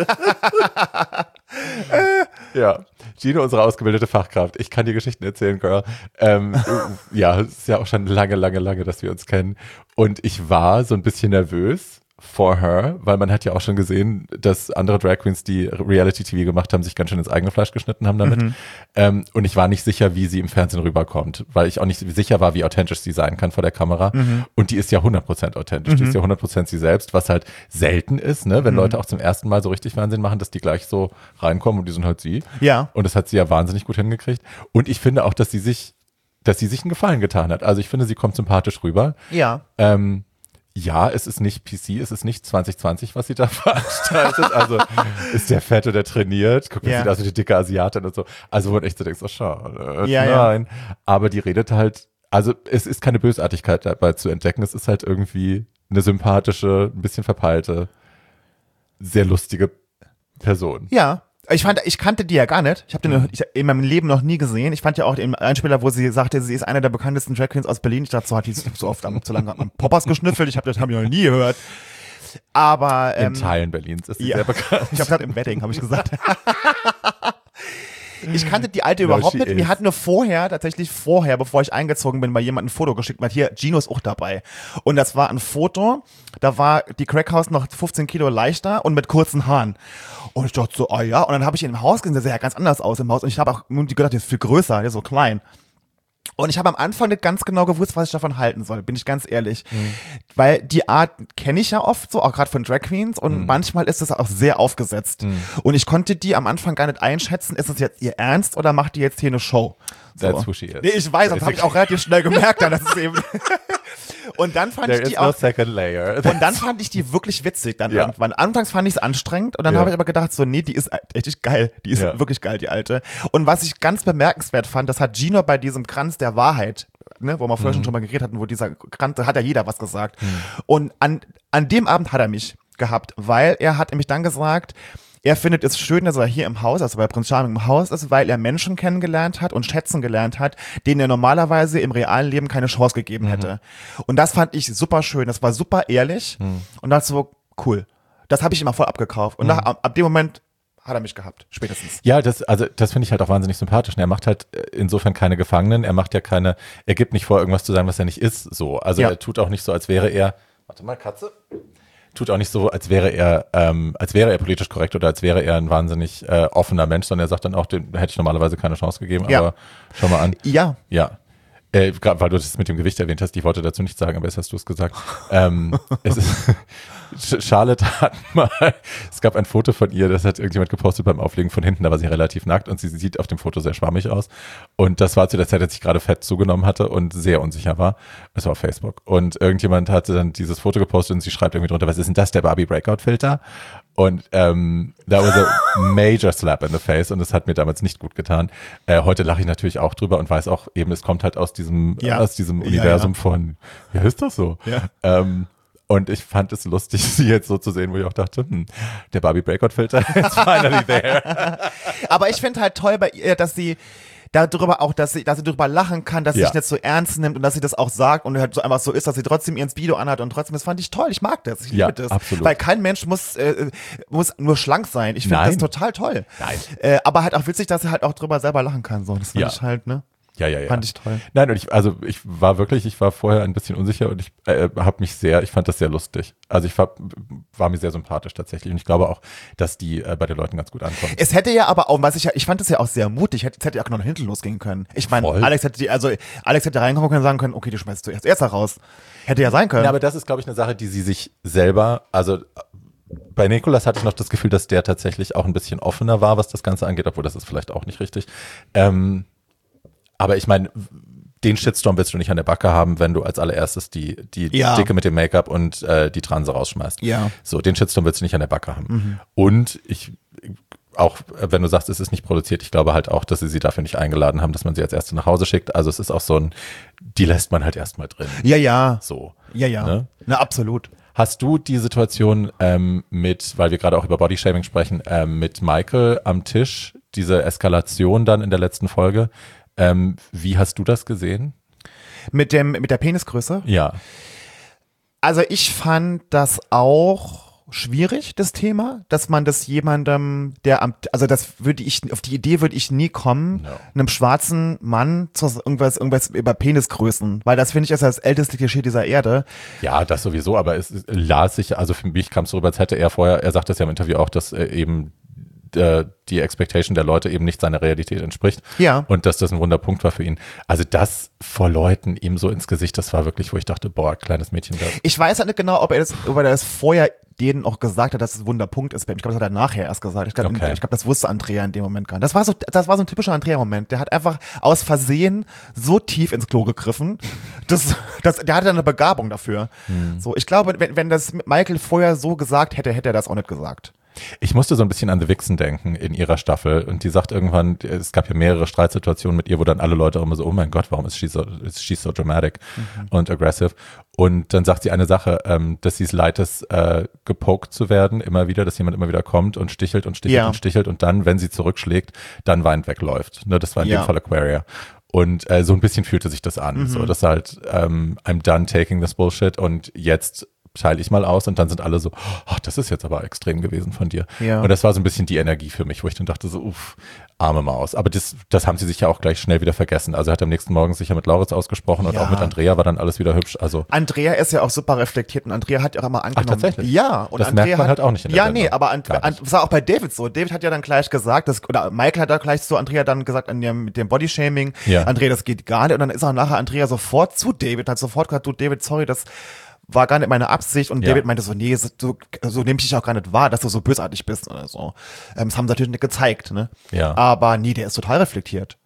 Ja, Gino, unsere ausgebildete Fachkraft. Ich kann dir Geschichten erzählen, Girl. Ähm, ja, es ist ja auch schon lange, lange, lange, dass wir uns kennen. Und ich war so ein bisschen nervös for her, weil man hat ja auch schon gesehen, dass andere Drag Queens, die Reality-T V gemacht haben, sich ganz schön ins eigene Fleisch geschnitten haben damit. Mhm. Ähm, und ich war nicht sicher, wie sie im Fernsehen rüberkommt, weil ich auch nicht sicher war, wie authentisch sie sein kann vor der Kamera. Mhm. Und die ist ja hundert Prozent authentisch. Die Mhm. ist ja hundert Prozent sie selbst, was halt selten ist, ne? Wenn Mhm. Leute auch zum ersten Mal so richtig Fernsehen machen, dass die gleich so reinkommen und die sind halt sie. Ja. Und das hat sie ja wahnsinnig gut hingekriegt. Und ich finde auch, dass sie sich, dass sie sich einen Gefallen getan hat. Also ich finde, sie kommt sympathisch rüber. Ja. Ähm, ja, es ist nicht P C, es ist nicht zwanzig zwanzig, was sie da veranstaltet. Also ist der Fette, der trainiert. Guck, das Ja. sieht aus wie die dicke Asiatin und so. Also wo du echt so denkst, oh schade, Ja, ja. nein. Aber die redet halt, also es ist keine Bösartigkeit dabei zu entdecken. Es ist halt irgendwie eine sympathische, ein bisschen verpeilte, sehr lustige Person. Ja. Ich fand, ich kannte die ja gar nicht. Ich habe den Mhm. ich, in meinem Leben noch nie gesehen. Ich fand ja auch den Einspieler, wo sie sagte, sie ist eine der bekanntesten Drag Queens aus Berlin. Ich dachte, so hat die so oft am, zu lange am Poppers geschnüffelt. Ich habe das hab ich noch nie gehört. Aber In ähm, Teilen Berlins ist sie ja. sehr bekannt. Ich habe gesagt, im Wedding, habe ich gesagt. Ich kannte die alte No, überhaupt she nicht. is. Mir hat nur vorher, tatsächlich vorher, bevor ich eingezogen bin, mal jemand ein Foto geschickt. Mal hier, Gino ist auch dabei. Und das war ein Foto, da war die Crackhouse noch fünfzehn Kilo leichter und mit kurzen Haaren. Und ich dachte so, oh ja. Und dann habe ich ihn im Haus gesehen, der sah ja ganz anders aus im Haus. Und ich habe auch die gedacht, der ist viel größer, der ist so klein. Und ich habe am Anfang nicht ganz genau gewusst, was ich davon halten soll, bin ich ganz ehrlich. Mhm. Weil die Art kenne ich ja oft so, auch gerade von Drag Queens und Mhm. manchmal ist es auch sehr aufgesetzt. Mhm. Und ich konnte die am Anfang gar nicht einschätzen, ist es jetzt ihr Ernst oder macht die jetzt hier eine Show? So. That's who she is. Nee, ich weiß, das habe ich auch relativ schnell gemerkt, dann, dass es eben und dann fand There ich is die no auch second layer. und dann fand ich die wirklich witzig dann Ja. irgendwann. Anfangs fand ich es anstrengend und dann Ja. habe ich aber gedacht, so nee, die ist echt geil. Die ist Ja. wirklich geil, die alte. Und was ich ganz bemerkenswert fand, das hat Gino bei diesem Kranz der Wahrheit ne, wo wir vorher mhm. schon drüber geredet hatten, wo dieser Kranke, hat ja jeder was gesagt. Mhm. Und an, an dem Abend hat er mich gehabt, weil er hat nämlich dann gesagt, er findet es schön, dass er hier im Haus, also bei Prinz Charming im Haus ist, weil er Menschen kennengelernt hat und schätzen gelernt hat, denen er normalerweise im realen Leben keine Chance gegeben hätte. Mhm. Und das fand ich super schön, das war super ehrlich mhm. und das so cool. Das habe ich immer voll abgekauft. Und mhm. nach, ab, ab dem Moment hat er mich gehabt, spätestens. Ja, das, also das finde ich halt auch wahnsinnig sympathisch. Und er macht halt insofern keine Gefangenen, er macht ja keine, er gibt nicht vor, irgendwas zu sagen, was er nicht ist, so. Also ja. er tut auch nicht so, als wäre er, warte mal, Katze, tut auch nicht so, als wäre er, ähm, als wäre er politisch korrekt oder als wäre er ein wahnsinnig äh, offener Mensch, sondern er sagt dann auch, dem hätte ich normalerweise keine Chance gegeben, ja. aber schau mal an. Ja. Ja. Äh, gerade weil du das mit dem Gewicht erwähnt hast, ich wollte dazu nichts sagen, aber jetzt hast du es gesagt. ähm, es ist, Charlotte hat mal, es gab ein Foto von ihr, das hat irgendjemand gepostet beim Auflegen von hinten, da war sie relativ nackt und sie sieht auf dem Foto sehr schwammig aus. Und das war zu der Zeit, als ich gerade Fett zugenommen hatte und sehr unsicher war. Das war auf Facebook. Und irgendjemand hatte dann dieses Foto gepostet und sie schreibt irgendwie drunter, was ist denn das, der Barbie Breakout Filter? Und ähm, da war so major slap in the face und das hat mir damals nicht gut getan. Äh, heute lache ich natürlich auch drüber und weiß auch eben, es kommt halt aus diesem ja. aus diesem Universum ja, ja. von, ja, ist das so? Ja. Ähm, und ich fand es lustig, sie jetzt so zu sehen, wo ich auch dachte, hm, der Barbie Breakout Filter is finally there. Aber ich finde halt toll bei ihr, dass sie darüber auch, dass sie, dass sie darüber lachen kann, dass sie ja. sich nicht so ernst nimmt und dass sie das auch sagt und halt so einfach so ist, dass sie trotzdem ihren Speedo anhat und trotzdem, das fand ich toll, ich mag das, ich ja, liebe das. Absolut. Weil kein Mensch muss, äh, muss nur schlank sein, ich finde das total toll. Nein. Äh, aber halt auch witzig, dass sie halt auch drüber selber lachen kann, so, das fand ja. ich halt, ne? Ja, ja, ja. Fand ich toll. Nein, und ich, also ich war wirklich, ich war vorher ein bisschen unsicher und ich äh, habe mich sehr, ich fand das sehr lustig. Also ich war, war mir sehr sympathisch tatsächlich und ich glaube auch, dass die äh, bei den Leuten ganz gut ankommt. Es hätte ja aber auch, was ich ja, ich fand das ja auch sehr mutig, es hätte ja auch noch hinten losgehen können. Ich meine, Alex hätte die, also Alex hätte reinkommen können und sagen können, okay, du schmeißt zuerst erst raus. Hätte ja sein können. Ja, aber das ist, glaube ich, eine Sache, die sie sich selber, also bei Nicolas hatte ich noch das Gefühl, dass der tatsächlich auch ein bisschen offener war, was das Ganze angeht, obwohl das ist vielleicht auch nicht richtig. Ähm, Aber ich meine, den Shitstorm willst du nicht an der Backe haben, wenn du als allererstes die, die ja. Dicke mit dem Make-up und äh, die Transe rausschmeißt. Ja. So, den Shitstorm willst du nicht an der Backe haben. Mhm. Und ich, auch wenn du sagst, es ist nicht produziert, ich glaube halt auch, dass sie sie dafür nicht eingeladen haben, dass man sie als Erste nach Hause schickt. Also es ist auch so ein, die lässt man halt erstmal drin. Ja, ja. So. Ja, ja. Ne? Na, absolut. Hast du die Situation ähm, mit, weil wir gerade auch über Bodyshaming sprechen, ähm, mit Michael am Tisch, diese Eskalation dann in der letzten Folge, Ähm, wie hast du das gesehen? Mit dem, mit der Penisgröße? Ja. Also ich fand das auch schwierig, das Thema, dass man das jemandem, der am, also das würde ich, auf die Idee würde ich nie kommen, no. einem schwarzen Mann zu irgendwas, irgendwas über Penisgrößen, weil das finde ich ist das älteste Klischee dieser Erde. Ja, das sowieso, aber es las sich, also für mich kam es so rüber, als hätte er vorher, er sagt das ja im Interview auch, dass äh, eben die Expectation der Leute eben nicht seiner Realität entspricht. Ja. Und dass das ein Wunderpunkt war für ihn. Also das vor Leuten ihm so ins Gesicht, das war wirklich, wo ich dachte, boah, kleines Mädchen. Das. Ich weiß halt nicht genau, ob er das, ob er das vorher denen auch gesagt hat, dass es ein Wunderpunkt ist. Ich glaube, das hat er nachher erst gesagt. Ich glaube, okay. ich glaube, das wusste Andrea in dem Moment gar nicht. Das war so, das war so ein typischer Andrea-Moment. Der hat einfach aus Versehen so tief ins Klo gegriffen. Das, das, der hatte eine Begabung dafür. Hm. So, ich glaube, wenn, wenn das Michael vorher so gesagt hätte, hätte er das auch nicht gesagt. Ich musste so ein bisschen an The Vixen denken in ihrer Staffel und die sagt irgendwann, es gab ja mehrere Streitsituationen mit ihr, wo dann alle Leute auch immer so, oh mein Gott, warum ist she so, ist she so dramatic mhm. und aggressive? Und dann sagt sie eine Sache, ähm, dass sie es leid ist, äh, gepokt zu werden, immer wieder, dass jemand immer wieder kommt und stichelt und stichelt ja. und stichelt und dann, wenn sie zurückschlägt, dann weinend wegläuft. Ne, das war in ja. dem Fall Aquaria. Und äh, so ein bisschen fühlte sich das an, mhm. so, dass halt, ähm, I'm done taking this bullshit und jetzt teile ich mal aus und dann sind alle so, ach, das ist jetzt aber extrem gewesen von dir. Ja. Und das war so ein bisschen die Energie für mich, wo ich dann dachte so, uff, arme Maus. Aber das, das haben sie sich ja auch gleich schnell wieder vergessen. Also er hat am nächsten Morgen sicher mit Lauritz ausgesprochen und ja. auch mit Andrea war dann alles wieder hübsch. Also Andrea ist ja auch super reflektiert und Andrea hat ja auch immer angenommen. Ach, tatsächlich? Ja. Und das Andrea merkt man hat, halt auch nicht in der Ja, Sendung. nee, aber And, And, das war auch bei David so. David hat ja dann gleich gesagt, dass, oder Michael hat da gleich zu Andrea dann gesagt, an dem, mit dem Bodyshaming, ja. Andrea, das geht gar nicht. Und dann ist auch nachher Andrea sofort zu David, hat sofort gesagt, du David, sorry, das war gar nicht meine Absicht und ja. David meinte so, nee, so, so nehme ich dich auch gar nicht wahr, dass du so bösartig bist oder so. Ähm, das haben sie natürlich nicht gezeigt, ne? Ja. Aber nee, der ist total reflektiert.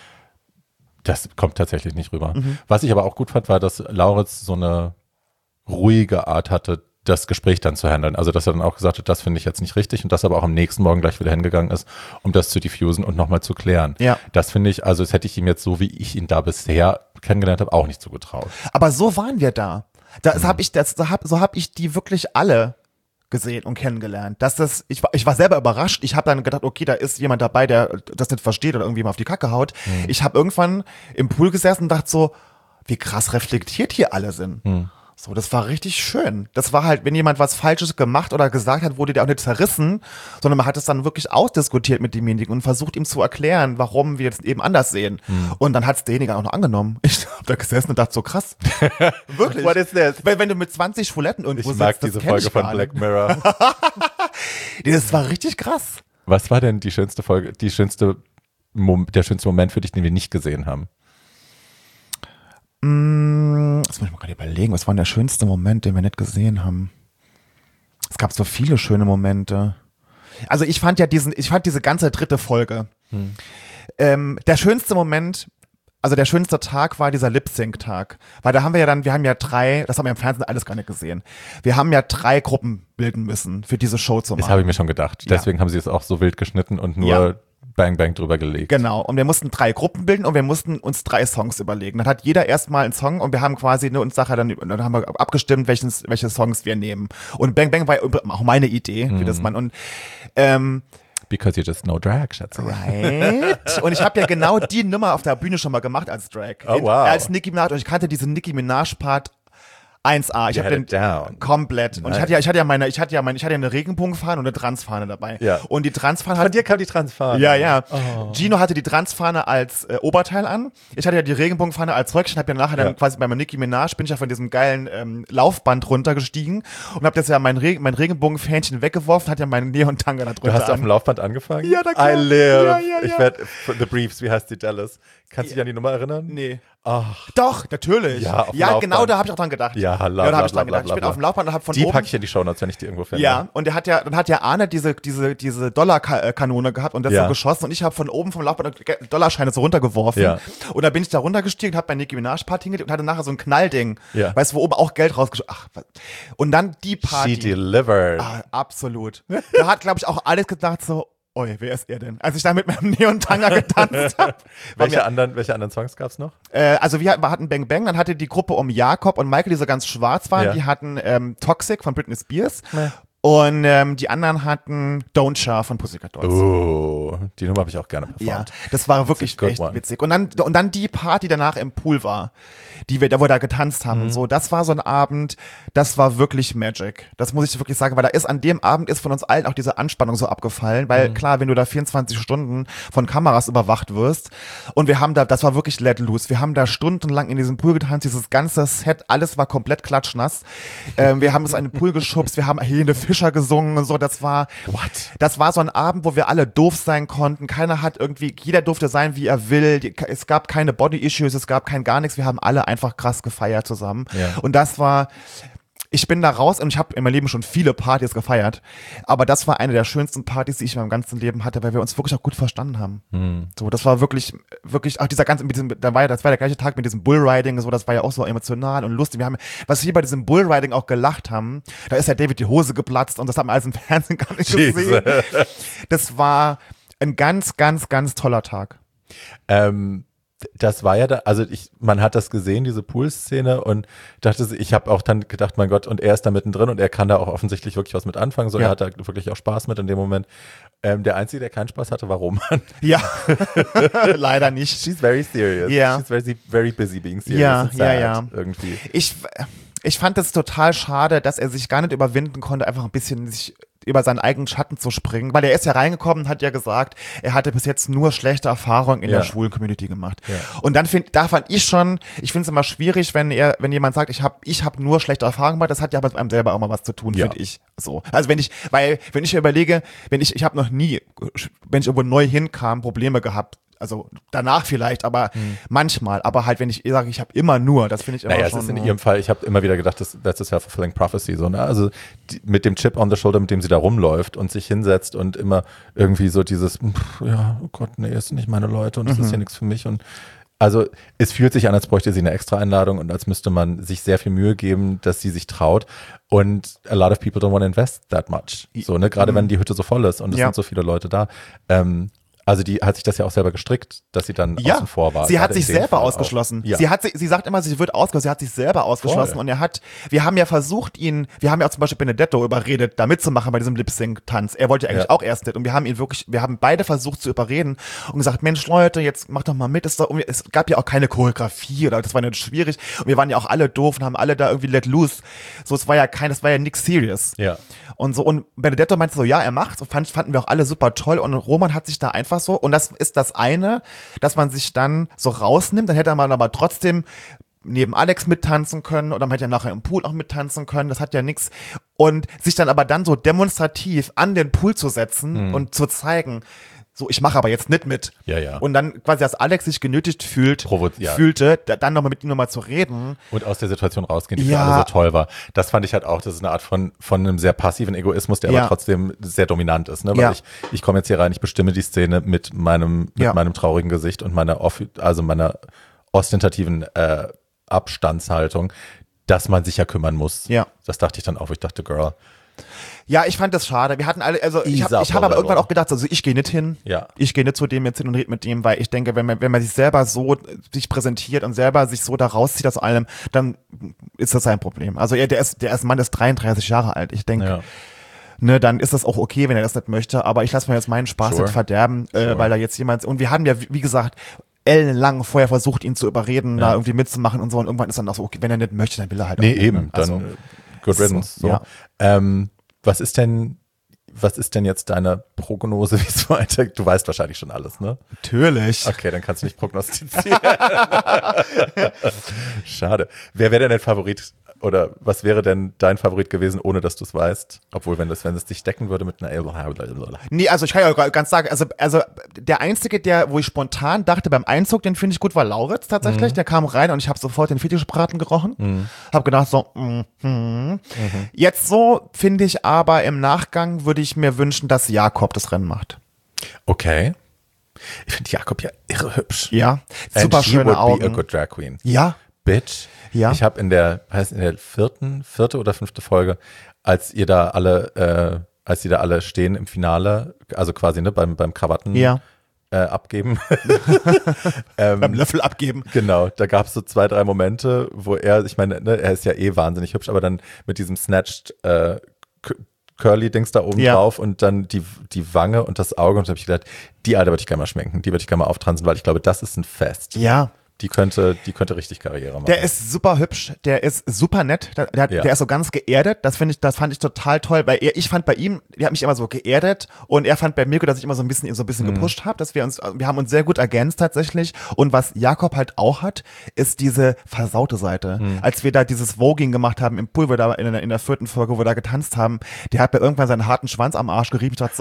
Das kommt tatsächlich nicht rüber. Mhm. Was ich aber auch gut fand, war, dass Lauritz so eine ruhige Art hatte, das Gespräch dann zu handeln. Also, dass er dann auch gesagt hat, das finde ich jetzt nicht richtig und dass aber auch am nächsten Morgen gleich wieder hingegangen ist, um das zu diffusen und nochmal zu klären. Ja. Das finde ich, also das hätte ich ihm jetzt so, wie ich ihn da bisher kennengelernt habe, auch nicht zugetraut. Aber so waren wir da. Das mhm. hab ich, das, so habe so hab ich die wirklich alle gesehen und kennengelernt. Dass das, ich war, ich war selber überrascht. Ich habe dann gedacht, okay, da ist jemand dabei, der das nicht versteht oder irgendwie mal auf die Kacke haut. Mhm. Ich habe irgendwann im Pool gesessen und dachte so, wie krass reflektiert hier alle sind. Mhm. So, das war richtig schön. Das war halt, wenn jemand was Falsches gemacht oder gesagt hat, wurde der auch nicht zerrissen, sondern man hat es dann wirklich ausdiskutiert mit demjenigen und versucht ihm zu erklären, warum wir jetzt eben anders sehen. Hm. Und dann hat es derjenige auch noch angenommen. Ich hab da gesessen und dachte so, krass. Wirklich. What is this? Wenn, wenn du mit zwanzig Schwuletten irgendwo ich mag sitzt, diese Folge von Black Mirror. Das war richtig krass. Was war denn die schönste Folge, die schönste, Mom- der schönste Moment für dich, den wir nicht gesehen haben? Das muss ich mal gerade überlegen. Was war denn der schönste Moment, den wir nicht gesehen haben? Es gab so viele schöne Momente. Also ich fand ja diesen, ich fand diese ganze dritte Folge. Hm. Ähm, der schönste Moment, also der schönste Tag war dieser Lip-Sync-Tag. Weil da haben wir ja dann, wir haben ja drei, das haben wir im Fernsehen alles gar nicht gesehen. Wir haben ja drei Gruppen bilden müssen, für diese Show zu machen. Das habe ich mir schon gedacht. Ja. Deswegen haben sie es auch so wild geschnitten und nur ja. Bang Bang drüber gelegt. Genau, und wir mussten drei Gruppen bilden und wir mussten uns drei Songs überlegen. Dann hat jeder erstmal einen Song und wir haben quasi ne, uns Sache dann, dann haben wir abgestimmt, welchen, welche Songs wir nehmen. Und Bang Bang war auch meine Idee, mhm. wie das man und ähm, Because you're just no drag, Schatz. Right. Und ich habe ja genau die Nummer auf der Bühne schon mal gemacht als Drag. Oh, wow. Als Nicki Minaj und ich kannte diesen Nicki Minaj-Part eins A. Ich habe den down. komplett. Nice. Und ich hatte ja, ich hatte ja meine, ich hatte ja meine, ich hatte ja eine Regenbogenfahne und eine Transfahne dabei. Ja. Und die Transfahne hat. Von dir kam die Transfahne. Ja, ja. Oh. Gino hatte die Transfahne als äh, Oberteil an. Ich hatte ja die Regenbogenfahne als Röckchen. Hab ja nachher dann ja. quasi bei meinem Nicki Minaj bin ich ja von diesem geilen ähm, Laufband runtergestiegen und hab das ja mein, Re- mein Regenbogenfähnchen weggeworfen, hat ja meinen Neon-Tanga da drunter. Du hast an. auf dem Laufband angefangen? Ja, da klar. I live. Ja, ja, ja. Ich werde The Briefs, wie heißt die Dallas? Kannst du dich an die Nummer erinnern? Nee. Ach. Doch, natürlich. Ja, auf dem ja Laufband. genau, da habe ich auch dran gedacht. Ja, love, ja da habe ich love, dran gedacht. love, Ich bin love. auf dem Laufband und habe von die oben. Die packe ich in die Shownotes, wenn ich die irgendwo finde. Ja, und der hat ja, dann hat ja Arne diese, diese, diese Dollarkanone gehabt und das ja. so geschossen und ich habe von oben vom Laufband Dollarscheine so runtergeworfen. Ja. Und da bin ich da runtergestiegen, habe bei Nicki Minaj Party hingelegt und hatte nachher so ein Knallding. Ja. Weißt du, wo oben auch Geld rausgeschossen. Ach, was. Und dann die Party. She delivered. Ah, absolut. Da hat, glaube ich, auch alles gedacht so, oi, wer ist er denn? Als ich da mit meinem Neon-Tanga getanzt habe. welche, anderen, welche anderen Songs gab's noch? Äh, also wir, wir hatten Bang Bang, dann hatte die Gruppe um Jakob und Michael, die so ganz schwarz waren, ja. die hatten ähm, Toxic von Britney Spears. Nee. Und ähm, die anderen hatten Don't Char von Pussycat Dolls. Oh, die Nummer habe ich auch gerne performt. Ja, das war wirklich echt one. witzig. Und dann und dann die Party danach im Pool war, die wir da wo wir da getanzt haben mhm. und so. Das war so ein Abend, das war wirklich Magic. Das muss ich wirklich sagen, weil da ist an dem Abend ist von uns allen auch diese Anspannung so abgefallen, weil mhm. klar, wenn du da vierundzwanzig Stunden von Kameras überwacht wirst und wir haben da, das war wirklich let loose. Wir haben da stundenlang in diesem Pool getanzt, dieses ganze Set, alles war komplett klatschnass. ähm, wir haben es in den Pool geschubst, wir haben Helene Fischer gesungen und so, das war, What? das war so ein Abend, wo wir alle doof sein konnten, keiner hat irgendwie, jeder durfte sein, wie er will, es gab keine Body-Issues, es gab kein gar nichts, wir haben alle einfach krass gefeiert zusammen ja. und das war, ich bin da raus und ich habe in meinem Leben schon viele Partys gefeiert, aber das war eine der schönsten Partys, die ich in meinem ganzen Leben hatte, weil wir uns wirklich auch gut verstanden haben. Hm. So, das war wirklich, wirklich, auch dieser ganze, mit diesem, da war ja, das war der gleiche Tag mit diesem Bullriding, so, das war ja auch so emotional und lustig. Wir haben, was wir bei diesem Bullriding auch gelacht haben, da ist ja David die Hose geplatzt und das hat man alles im Fernsehen gar nicht gesehen. Das war ein ganz, ganz, ganz toller Tag. Ähm, Das war ja da, also ich, man hat das gesehen, diese Pool-Szene und dachte, ich habe auch dann gedacht, mein Gott, und er ist da mittendrin und er kann da auch offensichtlich wirklich was mit anfangen, so ja. Er hat da wirklich auch Spaß mit in dem Moment. Ähm, der Einzige, der keinen Spaß hatte, war Roman. Ja, leider nicht. She's very serious. Ja. She's very, very busy being serious. Ja, ja, ja. Irgendwie. Ich, ich fand es total schade, dass er sich gar nicht überwinden konnte, einfach ein bisschen sich über seinen eigenen Schatten zu springen, weil er ist ja reingekommen und hat ja gesagt, er hatte bis jetzt nur schlechte Erfahrungen in ja. der schwulen Community gemacht. Ja. Und dann find, da fand ich schon, ich finde es immer schwierig, wenn er, wenn jemand sagt, ich habe ich hab nur schlechte Erfahrungen gemacht, das hat ja mit einem selber auch mal was zu tun, ja. finde ich. So. Also wenn ich, weil, wenn ich überlege, wenn ich, ich habe noch nie, wenn ich irgendwo neu hinkam, Probleme gehabt. Also danach vielleicht, aber hm. manchmal. Aber halt, wenn ich sage, ich habe immer nur, das finde ich immer naja, schon. Es ist in ihrem Fall, ich habe immer wieder gedacht, das, that's a self-fulfilling prophecy. So, ne? Also die, mit dem Chip on the shoulder, mit dem sie da rumläuft und sich hinsetzt und immer irgendwie so dieses, pff, ja, oh Gott, nee, das sind nicht meine Leute und das mhm. ist hier nichts für mich. Und Also es fühlt sich an, als bräuchte sie eine extra Einladung und als müsste man sich sehr viel Mühe geben, dass sie sich traut. Und a lot of people don't want to invest that much. So, ne, gerade mhm. wenn die Hütte so voll ist und es ja. sind so viele Leute da. Ähm, Also die hat sich das ja auch selber gestrickt, dass sie dann ja, außen vor war. Sie hat sich selber Fall ausgeschlossen. Ja. Sie hat, sie sagt immer, sie wird ausgeschlossen. Sie hat sich selber ausgeschlossen Voll. Und er hat, wir haben ja versucht ihn, wir haben ja auch zum Beispiel Benedetto überredet, da mitzumachen bei diesem Lip-Sync-Tanz. Er wollte ja eigentlich ja. auch erst nicht und wir haben ihn wirklich, wir haben beide versucht zu überreden und gesagt, Mensch Leute, jetzt mach doch mal mit. Es, doch, es gab ja auch keine Choreografie oder das war nicht schwierig und wir waren ja auch alle doof und haben alle da irgendwie let loose. So, es war ja kein, es war ja nix serious. Ja. Und so, und Benedetto meinte so, ja, er macht's und fand, fanden wir auch alle super toll und Roman hat sich da einfach so, und das ist das eine, dass man sich dann so rausnimmt, dann hätte man aber trotzdem neben Alex mittanzen können oder man hätte ja nachher im Pool auch mittanzen können, das hat ja nichts. Und sich dann aber dann so demonstrativ an den Pool zu setzen mhm. und zu zeigen, so, ich mache aber jetzt nicht mit. Ja, ja. Und dann quasi, dass Alex sich genötigt fühlt, Provo- ja. fühlte, da, dann nochmal mit ihm nochmal zu reden. Und aus der Situation rausgehen, die ja. für alle so toll war. Das fand ich halt auch, das ist eine Art von, von einem sehr passiven Egoismus, der ja. aber trotzdem sehr dominant ist. Ne? Weil ja. ich, ich komme jetzt hier rein, ich bestimme die Szene mit meinem, mit ja. meinem traurigen Gesicht und meiner, also meiner ostentativen äh, Abstandshaltung, dass man sich ja kümmern muss. Ja. Das dachte ich dann auch, wo ich dachte, Girl. Ja, ich fand das schade. Wir hatten alle, also ich habe ich hab aber irgendwann auch gedacht, also ich gehe nicht hin. Ja. Ich gehe nicht zu dem jetzt hin und rede mit dem, weil ich denke, wenn man, wenn man sich selber so sich präsentiert und selber sich so da rauszieht aus allem, dann ist das sein Problem. Also er, der ist, der ist Mann ist dreiunddreißig Jahre alt. Ich denke, ja. ne, dann ist das auch okay, wenn er das nicht möchte. Aber ich lasse mir jetzt meinen Spaß sure. nicht verderben, äh, sure. weil da jetzt jemand, und wir haben ja, wie gesagt, ellenlang vorher versucht, ihn zu überreden, ja. da irgendwie mitzumachen und so. Und irgendwann ist dann auch so, okay, wenn er nicht möchte, dann will er halt nee, auch. Nee, eben, also, dann good riddance. So. Ja. Ähm, Was ist denn, was ist denn jetzt deine Prognose, wie es weiter? Du weißt wahrscheinlich schon alles, ne? Natürlich. Okay, dann kannst du nicht prognostizieren. Schade. Wer wäre denn dein Favorit? Oder was wäre denn dein Favorit gewesen, ohne dass du es weißt? Obwohl, wenn das, wenn es dich decken würde mit einer. Nee, also ich kann ja ganz sagen, also, also der Einzige, der, wo ich spontan dachte beim Einzug, den finde ich gut, war Lauritz tatsächlich. Mhm. Der kam rein und ich habe sofort den Fetischbraten gerochen. Mhm. Hab gedacht so, mm, mm. Mhm. Jetzt so finde ich aber im Nachgang würde ich mir wünschen, dass Jakob das Rennen macht. Okay. Ich finde Jakob ja irre hübsch. Ja, super And schöne she would Augen. Be a good drag queen. Ja. Bitch. Ja. Ich habe in der, heißt in der vierten, vierte oder fünfte Folge, als ihr da alle, äh, als die da alle stehen im Finale, also quasi ne, beim, beim Krawatten ja. äh, abgeben. ähm, beim Löffel abgeben. Genau, da gab es so zwei, drei Momente, wo er, ich meine, ne, er ist ja eh wahnsinnig hübsch, aber dann mit diesem Snatched äh, Curly-Dings da oben ja. drauf und dann die, die Wange und das Auge und da habe ich gedacht, die Alte würde ich gerne mal schminken, die würde ich gerne mal auftransen, weil ich glaube, das ist ein Fest. Ja. Die könnte, die könnte richtig Karriere machen. Der ist super hübsch, der ist super nett, der, der, ja. der ist so ganz geerdet, das finde ich, das fand ich total toll, weil er, ich fand bei ihm, der hat mich immer so geerdet und er fand bei mir, dass ich immer so ein bisschen, so ein bisschen mhm. gepusht habe, dass wir uns, wir haben uns sehr gut ergänzt tatsächlich und was Jakob halt auch hat, ist diese versaute Seite. Mhm. Als wir da dieses Voging gemacht haben im Pool, wir da in der, in der vierten Folge, wo wir da getanzt haben, der hat mir irgendwann seinen harten Schwanz am Arsch gerieben, ich dachte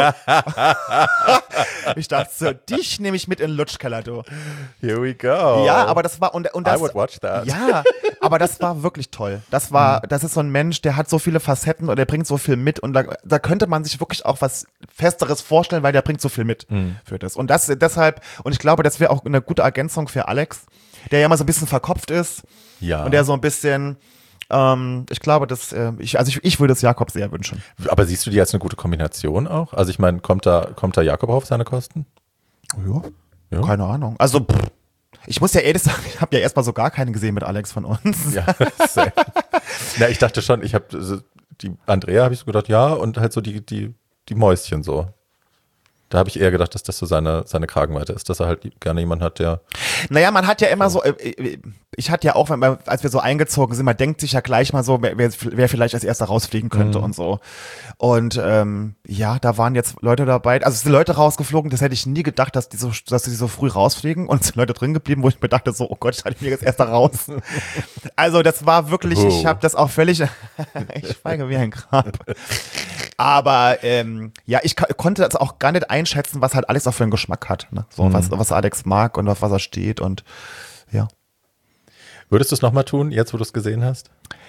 so, ich dachte so, dich nehme ich mit in den Lutschkeller, du. Here we go. Ja, aber das war, und, und das, I would watch that. Ja, aber das war wirklich toll. Das war, das ist so ein Mensch, der hat so viele Facetten und der bringt so viel mit und da, da könnte man sich wirklich auch was Festeres vorstellen, weil der bringt so viel mit mhm. für das. Und das deshalb, und ich glaube, das wäre auch eine gute Ergänzung für Alex, der ja immer so ein bisschen verkopft ist. Ja. Und der so ein bisschen, ähm, ich glaube, dass, äh, ich, also ich, ich würde es Jakob sehr wünschen. Aber siehst du die als eine gute Kombination auch? Also ich meine, kommt da, kommt da Jakob auf seine Kosten? Ja, ja. Keine Ahnung. Also, pff. Ich muss ja ehrlich sagen, ich habe ja erstmal so gar keinen gesehen mit Alex von uns. Ja, sehr. Na, ich dachte schon, ich habe die Andrea habe ich so gedacht, ja, und halt so die, die, die Mäuschen so. Da habe ich eher gedacht, dass das so seine, seine Kragenweite ist, dass er halt gerne jemanden hat, der. Naja, man hat ja immer so, äh, ich hatte ja auch, wenn man, als wir so eingezogen sind, man denkt sich ja gleich mal so, wer, wer vielleicht als erster rausfliegen könnte mhm. und so. Und ähm, ja, da waren jetzt Leute dabei, also es sind Leute rausgeflogen, das hätte ich nie gedacht, dass die so, dass die so früh rausfliegen und es sind Leute drin geblieben, wo ich mir dachte so, oh Gott, ich halte mich jetzt erster raus. Also das war wirklich, oh. ich habe das auch völlig, ich schweige wie ein Grab. Aber ähm, ja, ich konnte das auch gar nicht einschätzen, was halt Alex auch für einen Geschmack hat. Ne? So, mhm. was, was Alex mag und auf was er steht und ja. Würdest du es nochmal tun, jetzt wo du es gesehen hast?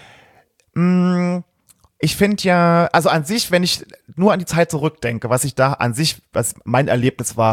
Mm, ich finde ja, also an sich, wenn ich nur an die Zeit zurückdenke, was ich da an sich, was mein Erlebnis war,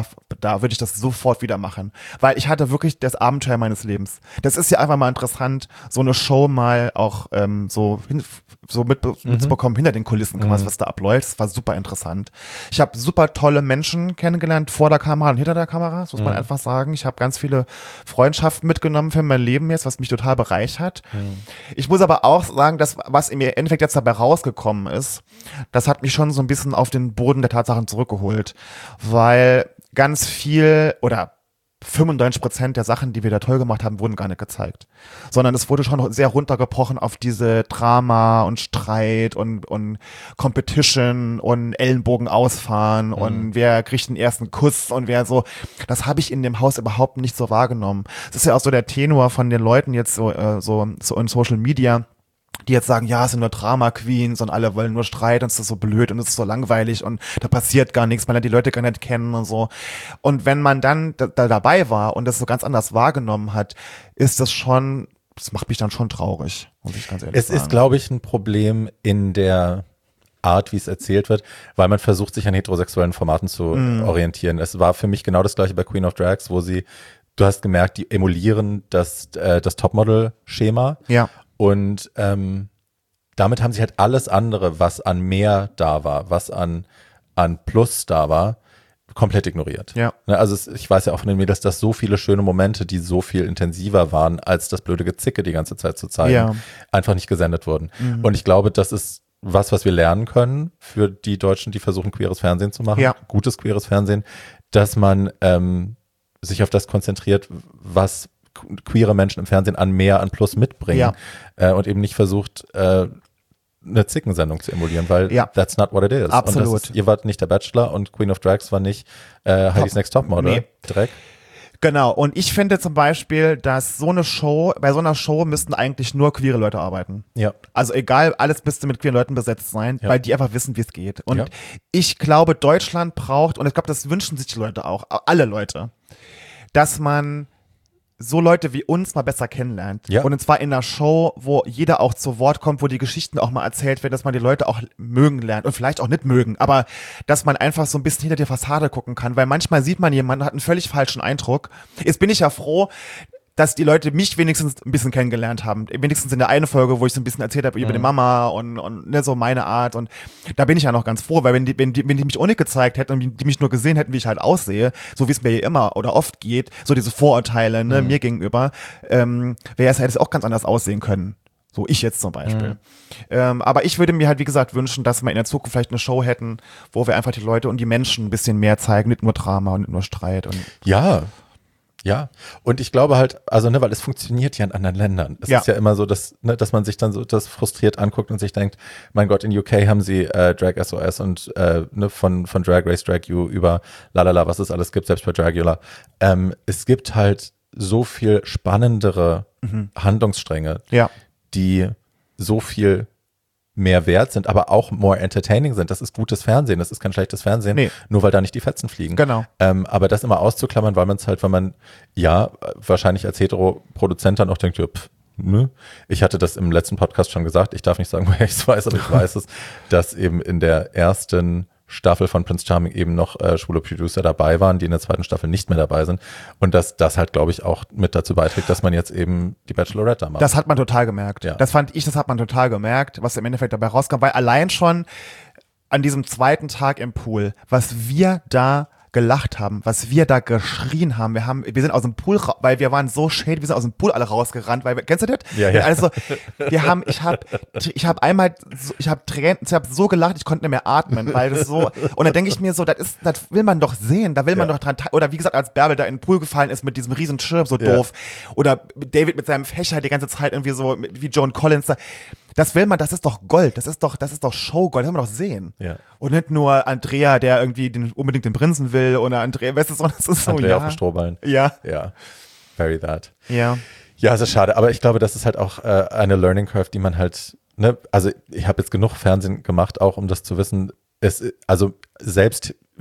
da, würde ich das sofort wieder machen. Weil ich hatte wirklich das Abenteuer meines Lebens. Das ist ja einfach mal interessant, so eine Show mal auch ähm, so, hin, so mit, mhm. mitzubekommen, hinter den Kulissen, mhm. was da abläuft. Das war super interessant. Ich habe super tolle Menschen kennengelernt, vor der Kamera und hinter der Kamera, das muss mhm. man einfach sagen. Ich habe ganz viele Freundschaften mitgenommen für mein Leben jetzt, was mich total bereichert. Mhm. Ich muss aber auch sagen, dass was im Endeffekt jetzt dabei rausgekommen ist, das hat mich schon so ein bisschen auf den Boden der Tatsachen zurückgeholt, weil ganz viel oder fünfundneunzig Prozent der Sachen, die wir da toll gemacht haben, wurden gar nicht gezeigt. Sondern es wurde schon sehr runtergebrochen auf diese Drama und Streit und, und Competition und Ellenbogen ausfahren mhm. und wer kriegt den ersten Kuss und wer so. Das habe ich in dem Haus überhaupt nicht so wahrgenommen. Das ist ja auch so der Tenor von den Leuten jetzt so, äh, so, so in Social Media, die jetzt sagen, ja, es sind nur Drama-Queens und alle wollen nur Streit und es ist so blöd und es ist so langweilig und da passiert gar nichts, weil die Leute gar nicht kennen und so. Und wenn man dann da, da dabei war und das so ganz anders wahrgenommen hat, ist das schon, das macht mich dann schon traurig, muss ich ganz ehrlich es sagen. Es ist, glaube ich, ein Problem in der Art, wie es erzählt wird, weil man versucht, sich an heterosexuellen Formaten zu mm. orientieren. Es war für mich genau das gleiche bei Queen of Drags, wo sie, du hast gemerkt, die emulieren das, äh, das Topmodel-Schema. Ja. Und ähm, damit haben sie halt alles andere, was an mehr da war, was an, an Plus da war, komplett ignoriert. Ja. Ne, also es, ich weiß ja auch von den Mädels, dass so viele schöne Momente, die so viel intensiver waren, als das blöde Gezicke die ganze Zeit zu zeigen, ja. einfach nicht gesendet wurden. Mhm. Und ich glaube, das ist was, was wir lernen können für die Deutschen, die versuchen, queeres Fernsehen zu machen, ja. gutes queeres Fernsehen, dass man ähm, sich auf das konzentriert, was queere Menschen im Fernsehen an mehr, an Plus mitbringen ja. äh, und eben nicht versucht, äh, eine Zickensendung zu emulieren, weil ja. that's not what it is. Absolut. Und das ist, ihr wart nicht der Bachelor und Queen of Drags war nicht äh, Heidi's Next Topmodel. Nee. Dreck. Genau, und ich finde zum Beispiel, dass so eine Show, bei so einer Show müssten eigentlich nur queere Leute arbeiten. Ja. Also egal, alles müsste mit queeren Leuten besetzt sein, ja. weil die einfach wissen, wie es geht. Und ja. ich glaube, Deutschland braucht, und ich glaube, das wünschen sich die Leute auch, alle Leute, dass man so Leute wie uns mal besser kennenlernt. Ja. Und zwar in einer Show, wo jeder auch zu Wort kommt, wo die Geschichten auch mal erzählt werden, dass man die Leute auch mögen lernt und vielleicht auch nicht mögen, aber dass man einfach so ein bisschen hinter die Fassade gucken kann, weil manchmal sieht man jemanden, hat einen völlig falschen Eindruck. Jetzt bin ich ja froh, dass die Leute mich wenigstens ein bisschen kennengelernt haben. Wenigstens in der einen Folge, wo ich so ein bisschen erzählt habe über mhm. die Mama und, und ne, so meine Art. Und da bin ich ja noch ganz froh, weil wenn die, wenn die, wenn die mich auch nicht gezeigt hätten und die mich nur gesehen hätten, wie ich halt aussehe, so wie es mir immer oder oft geht, so diese Vorurteile ne, mhm. mir gegenüber, ähm, wäre es, hätte es auch ganz anders aussehen können. So ich jetzt zum Beispiel. Mhm. Ähm, aber ich würde mir halt, wie gesagt, wünschen, dass wir in der Zukunft vielleicht eine Show hätten, wo wir einfach die Leute und die Menschen ein bisschen mehr zeigen, nicht nur Drama und nicht nur Streit. Und ja, Ja, und ich glaube halt, also ne, weil es funktioniert ja in anderen Ländern. Es ja. ist ja immer so, dass, ne, dass man sich dann so das frustriert anguckt und sich denkt, mein Gott, in U K haben sie äh, Drag S O S und äh, ne, von, von Drag Race, Drag U über lalala, was es alles gibt, selbst bei Dragula. Ähm, es gibt halt so viel spannendere mhm. Handlungsstränge, ja. die so viel mehr wert sind, aber auch more entertaining sind. Das ist gutes Fernsehen, das ist kein schlechtes Fernsehen, nee. nur weil da nicht die Fetzen fliegen. Genau. Ähm, aber das immer auszuklammern, weil man es halt, wenn man, ja, wahrscheinlich als Hetero-Produzent dann auch denkt, ja, pff, ne? Ich hatte das im letzten Podcast schon gesagt, ich darf nicht sagen, woher ich es weiß, aber ich weiß es, dass eben in der ersten Staffel von Prince Charming eben noch äh, schwule Producer dabei waren, die in der zweiten Staffel nicht mehr dabei sind. Und dass das halt, glaube ich, auch mit dazu beiträgt, dass man jetzt eben die Bachelorette da macht. Das hat man total gemerkt. Ja. Das fand ich, das hat man total gemerkt, was im Endeffekt dabei rauskam, weil allein schon an diesem zweiten Tag im Pool, was wir da gelacht haben, was wir da geschrien haben. Wir haben, wir sind aus dem Pool, weil wir waren so shady, wir sind aus dem Pool alle rausgerannt, weil wir, kennst du das? Ja, ja. Also, wir haben, ich habe, ich habe einmal, ich habe Tränen, ich habe so gelacht, ich konnte nicht mehr atmen, weil das so, und dann denke ich mir so, das ist, das will man doch sehen, da will man ja. doch dran, oder wie gesagt, als Bärbel da in den Pool gefallen ist mit diesem riesen Schirm, so ja. doof, oder David mit seinem Fächer die ganze Zeit irgendwie so, wie Joan Collins da. Das will man, das ist doch Gold, das ist doch, das ist doch Showgold, das will man doch sehen. Ja. Und nicht nur Andrea, der irgendwie den, unbedingt den Prinzen will, oder Andrea, weißt du, so, das ist so, Andrea ja. auf dem Strohballen. Ja. Ja. Very that. Ja. Ja, es ist schade, aber ich glaube, das ist halt auch äh, eine Learning Curve, die man halt, ne, also ich habe jetzt genug Fernsehen gemacht, auch um das zu wissen, es, also selbst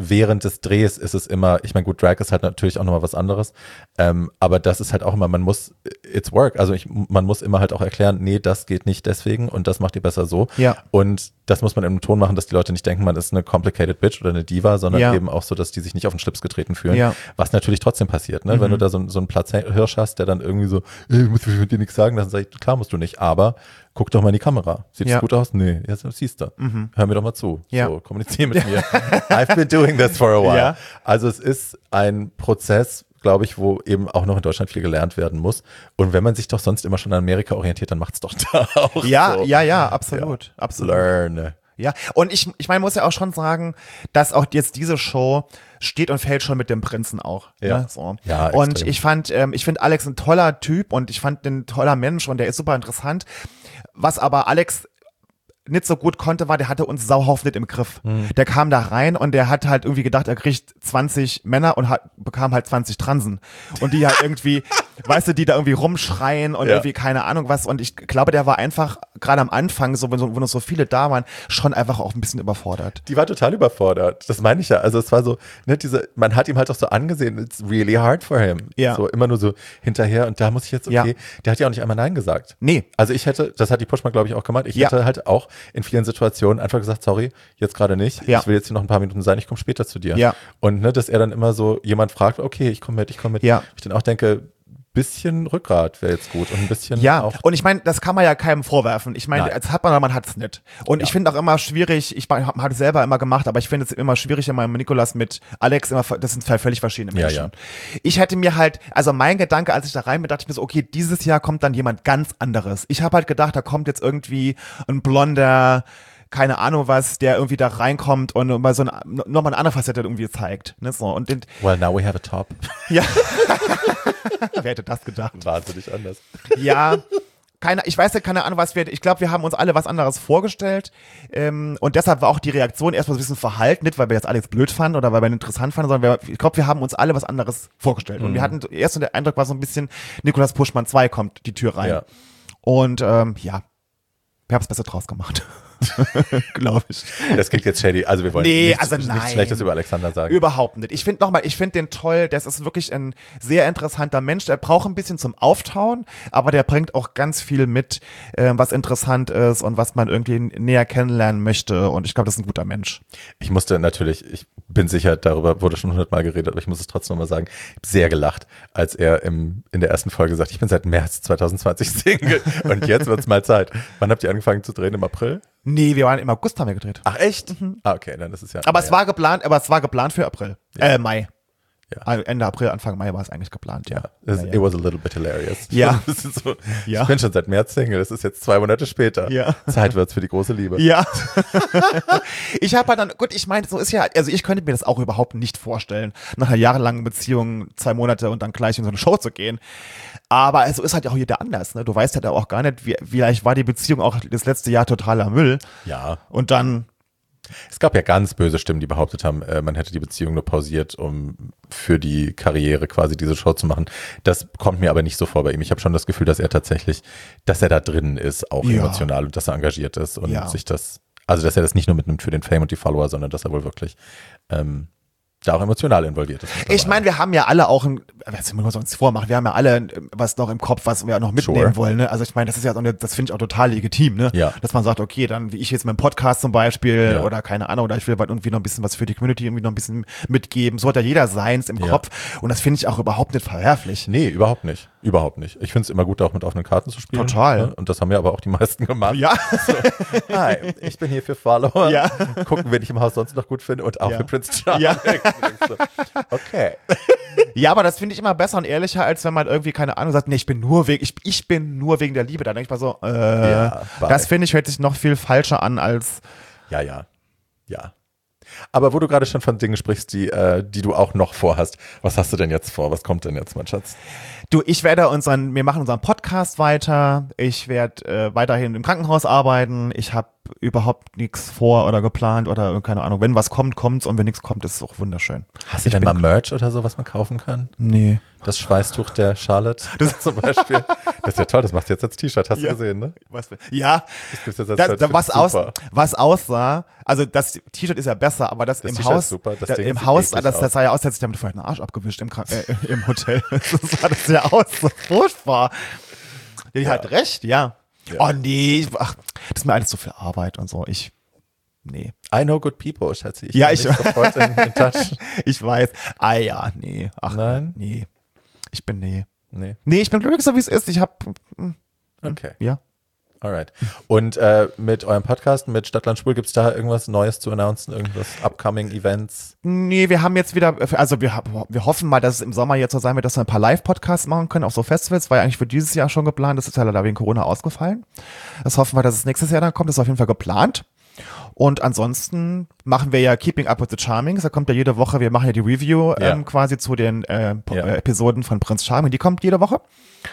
während des Drehs ist es immer, ich meine, gut, Drag ist halt natürlich auch nochmal was anderes, ähm, aber das ist halt auch immer, man muss, it's work, also ich, man muss immer halt auch erklären, nee, das geht nicht deswegen und das macht ihr besser so. Ja. Und das muss man im Ton machen, dass die Leute nicht denken, man ist eine complicated Bitch oder eine Diva, sondern ja. eben auch so, dass die sich nicht auf den Schlips getreten fühlen, ja. was natürlich trotzdem passiert, ne? Mhm. Wenn du da so, so einen Platzhirsch hast, der dann irgendwie so, ich muss mit dir nichts sagen, dann sag ich, klar musst du nicht, aber guck doch mal in die Kamera. Sieht es ja. gut aus? Nee, jetzt siehst du. Mhm. Hör mir doch mal zu. Ja. So, kommunizier mit mir. I've been doing this for a while. Ja. Also es ist ein Prozess, glaube ich, wo eben auch noch in Deutschland viel gelernt werden muss. Und wenn man sich doch sonst immer schon an Amerika orientiert, dann macht es doch da auch Ja, so. ja, ja, absolut. Ja. absolut. Learn. Ja, und ich, ich meine, muss ja auch schon sagen, dass auch jetzt diese Show steht und fällt schon mit dem Prinzen auch. Ja. Ne? So. Ja, und extrem. ich fand, ähm, ich finde Alex ein toller Typ und ich fand den ein toller Mensch und der ist super interessant. Was aber Alex nicht so gut konnte, war, der hatte uns sauhaft nicht im Griff. Mhm. Der kam da rein und der hat halt irgendwie gedacht, er kriegt zwanzig Männer und hat, bekam halt zwanzig Transen. Und die halt irgendwie, weißt du, die da irgendwie rumschreien und ja. irgendwie keine Ahnung was. Und ich glaube, der war einfach, gerade am Anfang, so, wenn, so, wenn noch so viele da waren, schon einfach auch ein bisschen überfordert. Die war total überfordert. Das meine ich ja. Also es war so, ne, diese, man hat ihm halt auch so angesehen, it's really hard for him. Ja. So immer nur so hinterher und da muss ich jetzt, okay, ja. der hat ja auch nicht einmal Nein gesagt. Nee. Also ich hätte, das hat die Pushma, glaube ich, auch gemeint, ich ja. hätte halt auch in vielen Situationen einfach gesagt, sorry, jetzt gerade nicht, ja. ich will jetzt hier noch ein paar Minuten sein, ich komme später zu dir. Ja. Und ne, dass er dann immer so, jemand fragt, okay, ich komme mit, ich komme mit. Ja. Ich dann auch denke, bisschen Rückgrat wäre jetzt gut und ein bisschen ja, auch. Und ich meine, das kann man ja keinem vorwerfen. Ich meine, jetzt hat man oder man hat es nicht. Und ja. ich finde auch immer schwierig, ich habe es selber immer gemacht, aber ich finde es immer schwierig, immer mit Nikolas mit Alex, immer, das sind zwei völlig verschiedene Menschen. Ja, ja. Ich hätte mir halt, also mein Gedanke, als ich da rein bin, dachte ich mir so, okay, dieses Jahr kommt dann jemand ganz anderes. Ich habe halt gedacht, da kommt jetzt irgendwie ein blonder, keine Ahnung was, der irgendwie da reinkommt und mal so eine, nochmal eine andere Facette irgendwie zeigt. Ne, so. Und den, well, now we have a top. Ja. Wer hätte das gedacht? Wahnsinnig anders. Ja, keine, ich weiß ja keine Ahnung, was wir, ich glaube, wir haben uns alle was anderes vorgestellt ähm, und deshalb war auch die Reaktion erstmal so ein bisschen verhalten, nicht weil wir jetzt alles blöd fanden oder weil wir ihn interessant fanden, sondern wir, ich glaube, wir haben uns alle was anderes vorgestellt. Mhm. Und wir hatten erst so der Eindruck war so ein bisschen, Nikolas Puschmann zwei kommt die Tür rein. Ja. Und ähm, ja, wir haben es besser draus gemacht. Glaube ich. Das klingt jetzt shady. Also wir wollen nee, nichts, also nichts nein. Schlechtes über Alexander sagen. Überhaupt nicht. Ich finde nochmal, ich finde den toll. Das ist wirklich ein sehr interessanter Mensch. Der braucht ein bisschen zum Auftauen, aber der bringt auch ganz viel mit, äh, was interessant ist und was man irgendwie näher kennenlernen möchte. Und ich glaube, das ist ein guter Mensch. Ich musste natürlich, ich bin sicher, darüber wurde schon hundertmal geredet, aber ich muss es trotzdem nochmal sagen, ich habe sehr gelacht, als er im, in der ersten Folge sagt, ich bin seit März zwanzig zwanzig Single und jetzt wird's mal Zeit. Wann habt ihr angefangen zu drehen? Im April? Nee, wir waren im August haben wir gedreht. Ach echt? Mhm. Ah, okay, dann ist es ja. Aber es ja. war geplant, aber es war geplant für April. Ja. Äh, Mai. Ja. Ende April, Anfang Mai war es eigentlich geplant, ja. ja. ja, ja. It was a little bit hilarious. Ja. Das ist so, ja. Ich bin schon seit März Single, das ist jetzt zwei Monate später. Ja. Zeit wird's für die große Liebe. Ja. Ich habe halt dann, gut, ich meine, so ist ja, also ich könnte mir das auch überhaupt nicht vorstellen, nach einer jahrelangen Beziehung zwei Monate und dann gleich in so eine Show zu gehen. Aber so ist halt auch jeder anders, ne? Du weißt halt auch gar nicht, wie, vielleicht war die Beziehung auch das letzte Jahr totaler Müll. Ja. Und dann Es gab ja ganz böse Stimmen, die behauptet haben, äh, man hätte die Beziehung nur pausiert, um für die Karriere quasi diese Show zu machen. Das kommt mir aber nicht so vor bei ihm. Ich habe schon das Gefühl, dass er tatsächlich, dass er da drin ist, auch ja. emotional und dass er engagiert ist und ja. sich das, also dass er das nicht nur mitnimmt für den Fame und die Follower, sondern dass er wohl wirklich ähm, da auch emotional involviert ist. Ich meine, wir haben ja alle auch ein, was wir uns vormachen, wir haben ja alle was noch im Kopf, was wir noch mitnehmen Sure. wollen. Ne? Also ich meine, das ist ja, das finde ich auch total legitim, ne? Ja. Dass man sagt, okay, dann wie ich jetzt mit dem Podcast zum Beispiel Ja. oder keine Ahnung, oder ich will halt irgendwie noch ein bisschen was für die Community irgendwie noch ein bisschen mitgeben. So hat ja jeder seins im Ja. Kopf und das finde ich auch überhaupt nicht verwerflich. Nee, überhaupt nicht. Überhaupt nicht. Ich finde es immer gut, auch mit offenen Karten zu spielen. Total. Ne? Und das haben ja aber auch die meisten gemacht. Ja. So, hi, ich bin hier für Follower. Ja. Gucken, wen ich im Haus sonst noch gut finde und auch Ja. für Prince Charming. Ja. So, okay. Ja, aber das finde ich immer besser und ehrlicher, als wenn man irgendwie, keine Ahnung, sagt, nee, ich bin nur wegen, ich, ich bin nur wegen der Liebe. Da denke ich mal so, äh, Ja, bye. das finde ich, hört sich noch viel falscher an als, Ja, ja. Ja. Aber wo du gerade schon von Dingen sprichst, die, äh, die du auch noch vorhast, was hast du denn jetzt vor? Was kommt denn jetzt, mein Schatz? du, ich werde unseren, wir machen unseren Podcast weiter. Ich werde äh, weiterhin im Krankenhaus arbeiten. Ich habe überhaupt nichts vor oder geplant oder keine Ahnung. Wenn was kommt, kommt's und wenn nichts kommt, ist es auch wunderschön. Hast du denn mal Merch oder so, was man kaufen kann? Nee. Das Schweißtuch der Charlotte das zum Beispiel. Das ist ja toll, das machst du jetzt als T-Shirt, hast ja. du gesehen, ne? Was, ja, das gibt's jetzt als das, Shirt, das, was, aus, super. was aussah, also das T-Shirt ist ja besser, aber das, das im Haus, super. Das da, Ding im Haus, das, aus. das sah ja aus, als hätte ich damit vorher den Arsch abgewischt im, äh, im Hotel. So sah das ja aus, so furchtbar. Die ja. hat recht, ja. ja. Oh nee, ach, das ist mir alles so viel Arbeit und so. Ich, nee. I know good people, schätze ich. Ja, ich, sofort in, in touch. ich weiß. Ah ja, nee. Ach, nein? Nee. Ich bin, nee. Nee. Nee, ich bin glücklich, so wie es ist. Ich hab, okay. Ja. Alright. Und äh, mit eurem Podcast, mit Stadtland Schwul, gibt es da irgendwas Neues zu announcen? Irgendwas, upcoming Events? Nee, wir haben jetzt wieder, also wir, wir hoffen mal, dass es im Sommer jetzt so sein wird, dass wir ein paar Live-Podcasts machen können, auch so Festivals, war ja eigentlich für dieses Jahr schon geplant, das ist ja leider wegen Corona ausgefallen. Das hoffen wir, dass es nächstes Jahr dann kommt, das ist auf jeden Fall geplant. Und ansonsten machen wir ja Keeping Up with the Charmings, da kommt ja jede Woche, wir machen ja die Review ja. ähm, quasi zu den äh, ja. äh, Episoden von Prinz Charming, die kommt jede Woche.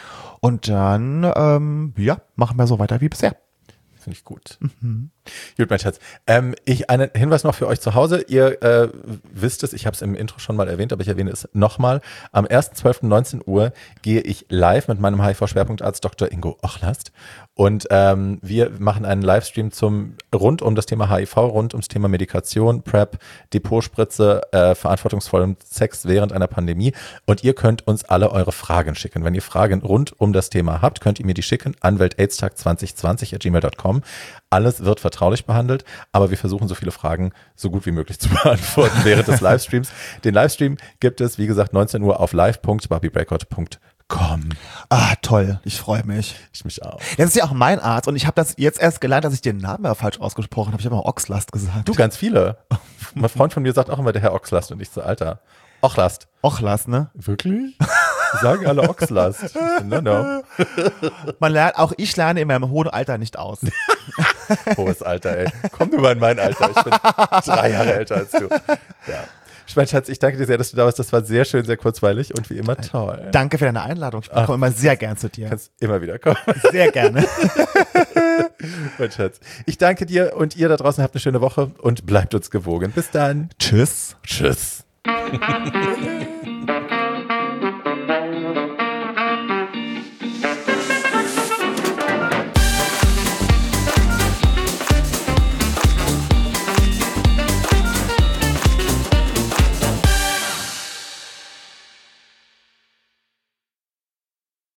Und dann, ähm, ja, machen wir so weiter wie bisher. Finde ich gut. Mhm. Gut, mein Schatz. Ähm, ich, einen Hinweis noch für euch zu Hause. Ihr äh, wisst es, ich habe es im Intro schon mal erwähnt, aber ich erwähne es nochmal. Am ersten zwölften neunzehn Uhr gehe ich live mit meinem H I V-Schwerpunktarzt Doktor Ingo Ochlast. Und ähm, wir machen einen Livestream zum rund um das Thema H I V, rund ums Thema Medikation, PrEP, Depotspritze, äh, verantwortungsvollem Sex während einer Pandemie. Und ihr könnt uns alle eure Fragen schicken. Wenn ihr Fragen rund um das Thema habt, könnt ihr mir die schicken an weltaidstag zwanzig zwanzig at gmail dot com. Alles wird vertraulich behandelt, aber wir versuchen so viele Fragen so gut wie möglich zu beantworten während des Livestreams. Den Livestream gibt es, wie gesagt, neunzehn Uhr auf live punkt barbie breakout punkt com. Ah, toll. Ich freue mich. Ich mich auch. Das ist ja auch mein Arzt und ich habe das jetzt erst gelernt, dass ich den Namen ja falsch ausgesprochen habe. Ich habe immer Oxlast gesagt. Du, ganz viele. Mein Freund von mir sagt auch immer der Herr Oxlast und ich so, Alter. Ochlast. Ochlast, ne? Wirklich? Die sagen alle Oxlast. No, no. Man lernt, auch ich lerne in meinem hohen Alter nicht aus. Hohes Alter, ey. Komm du mal in mein Alter. Ich bin drei Jahre älter als du. Ja. Mein Schatz, ich danke dir sehr, dass du da warst. Das war sehr schön, sehr kurzweilig und wie immer toll. Danke für deine Einladung. Ich komme immer sehr gern zu dir. Du kannst immer wieder kommen. Sehr gerne. Mein Schatz. Ich danke dir und ihr da draußen habt eine schöne Woche und bleibt uns gewogen. Bis dann. Tschüss. Tschüss.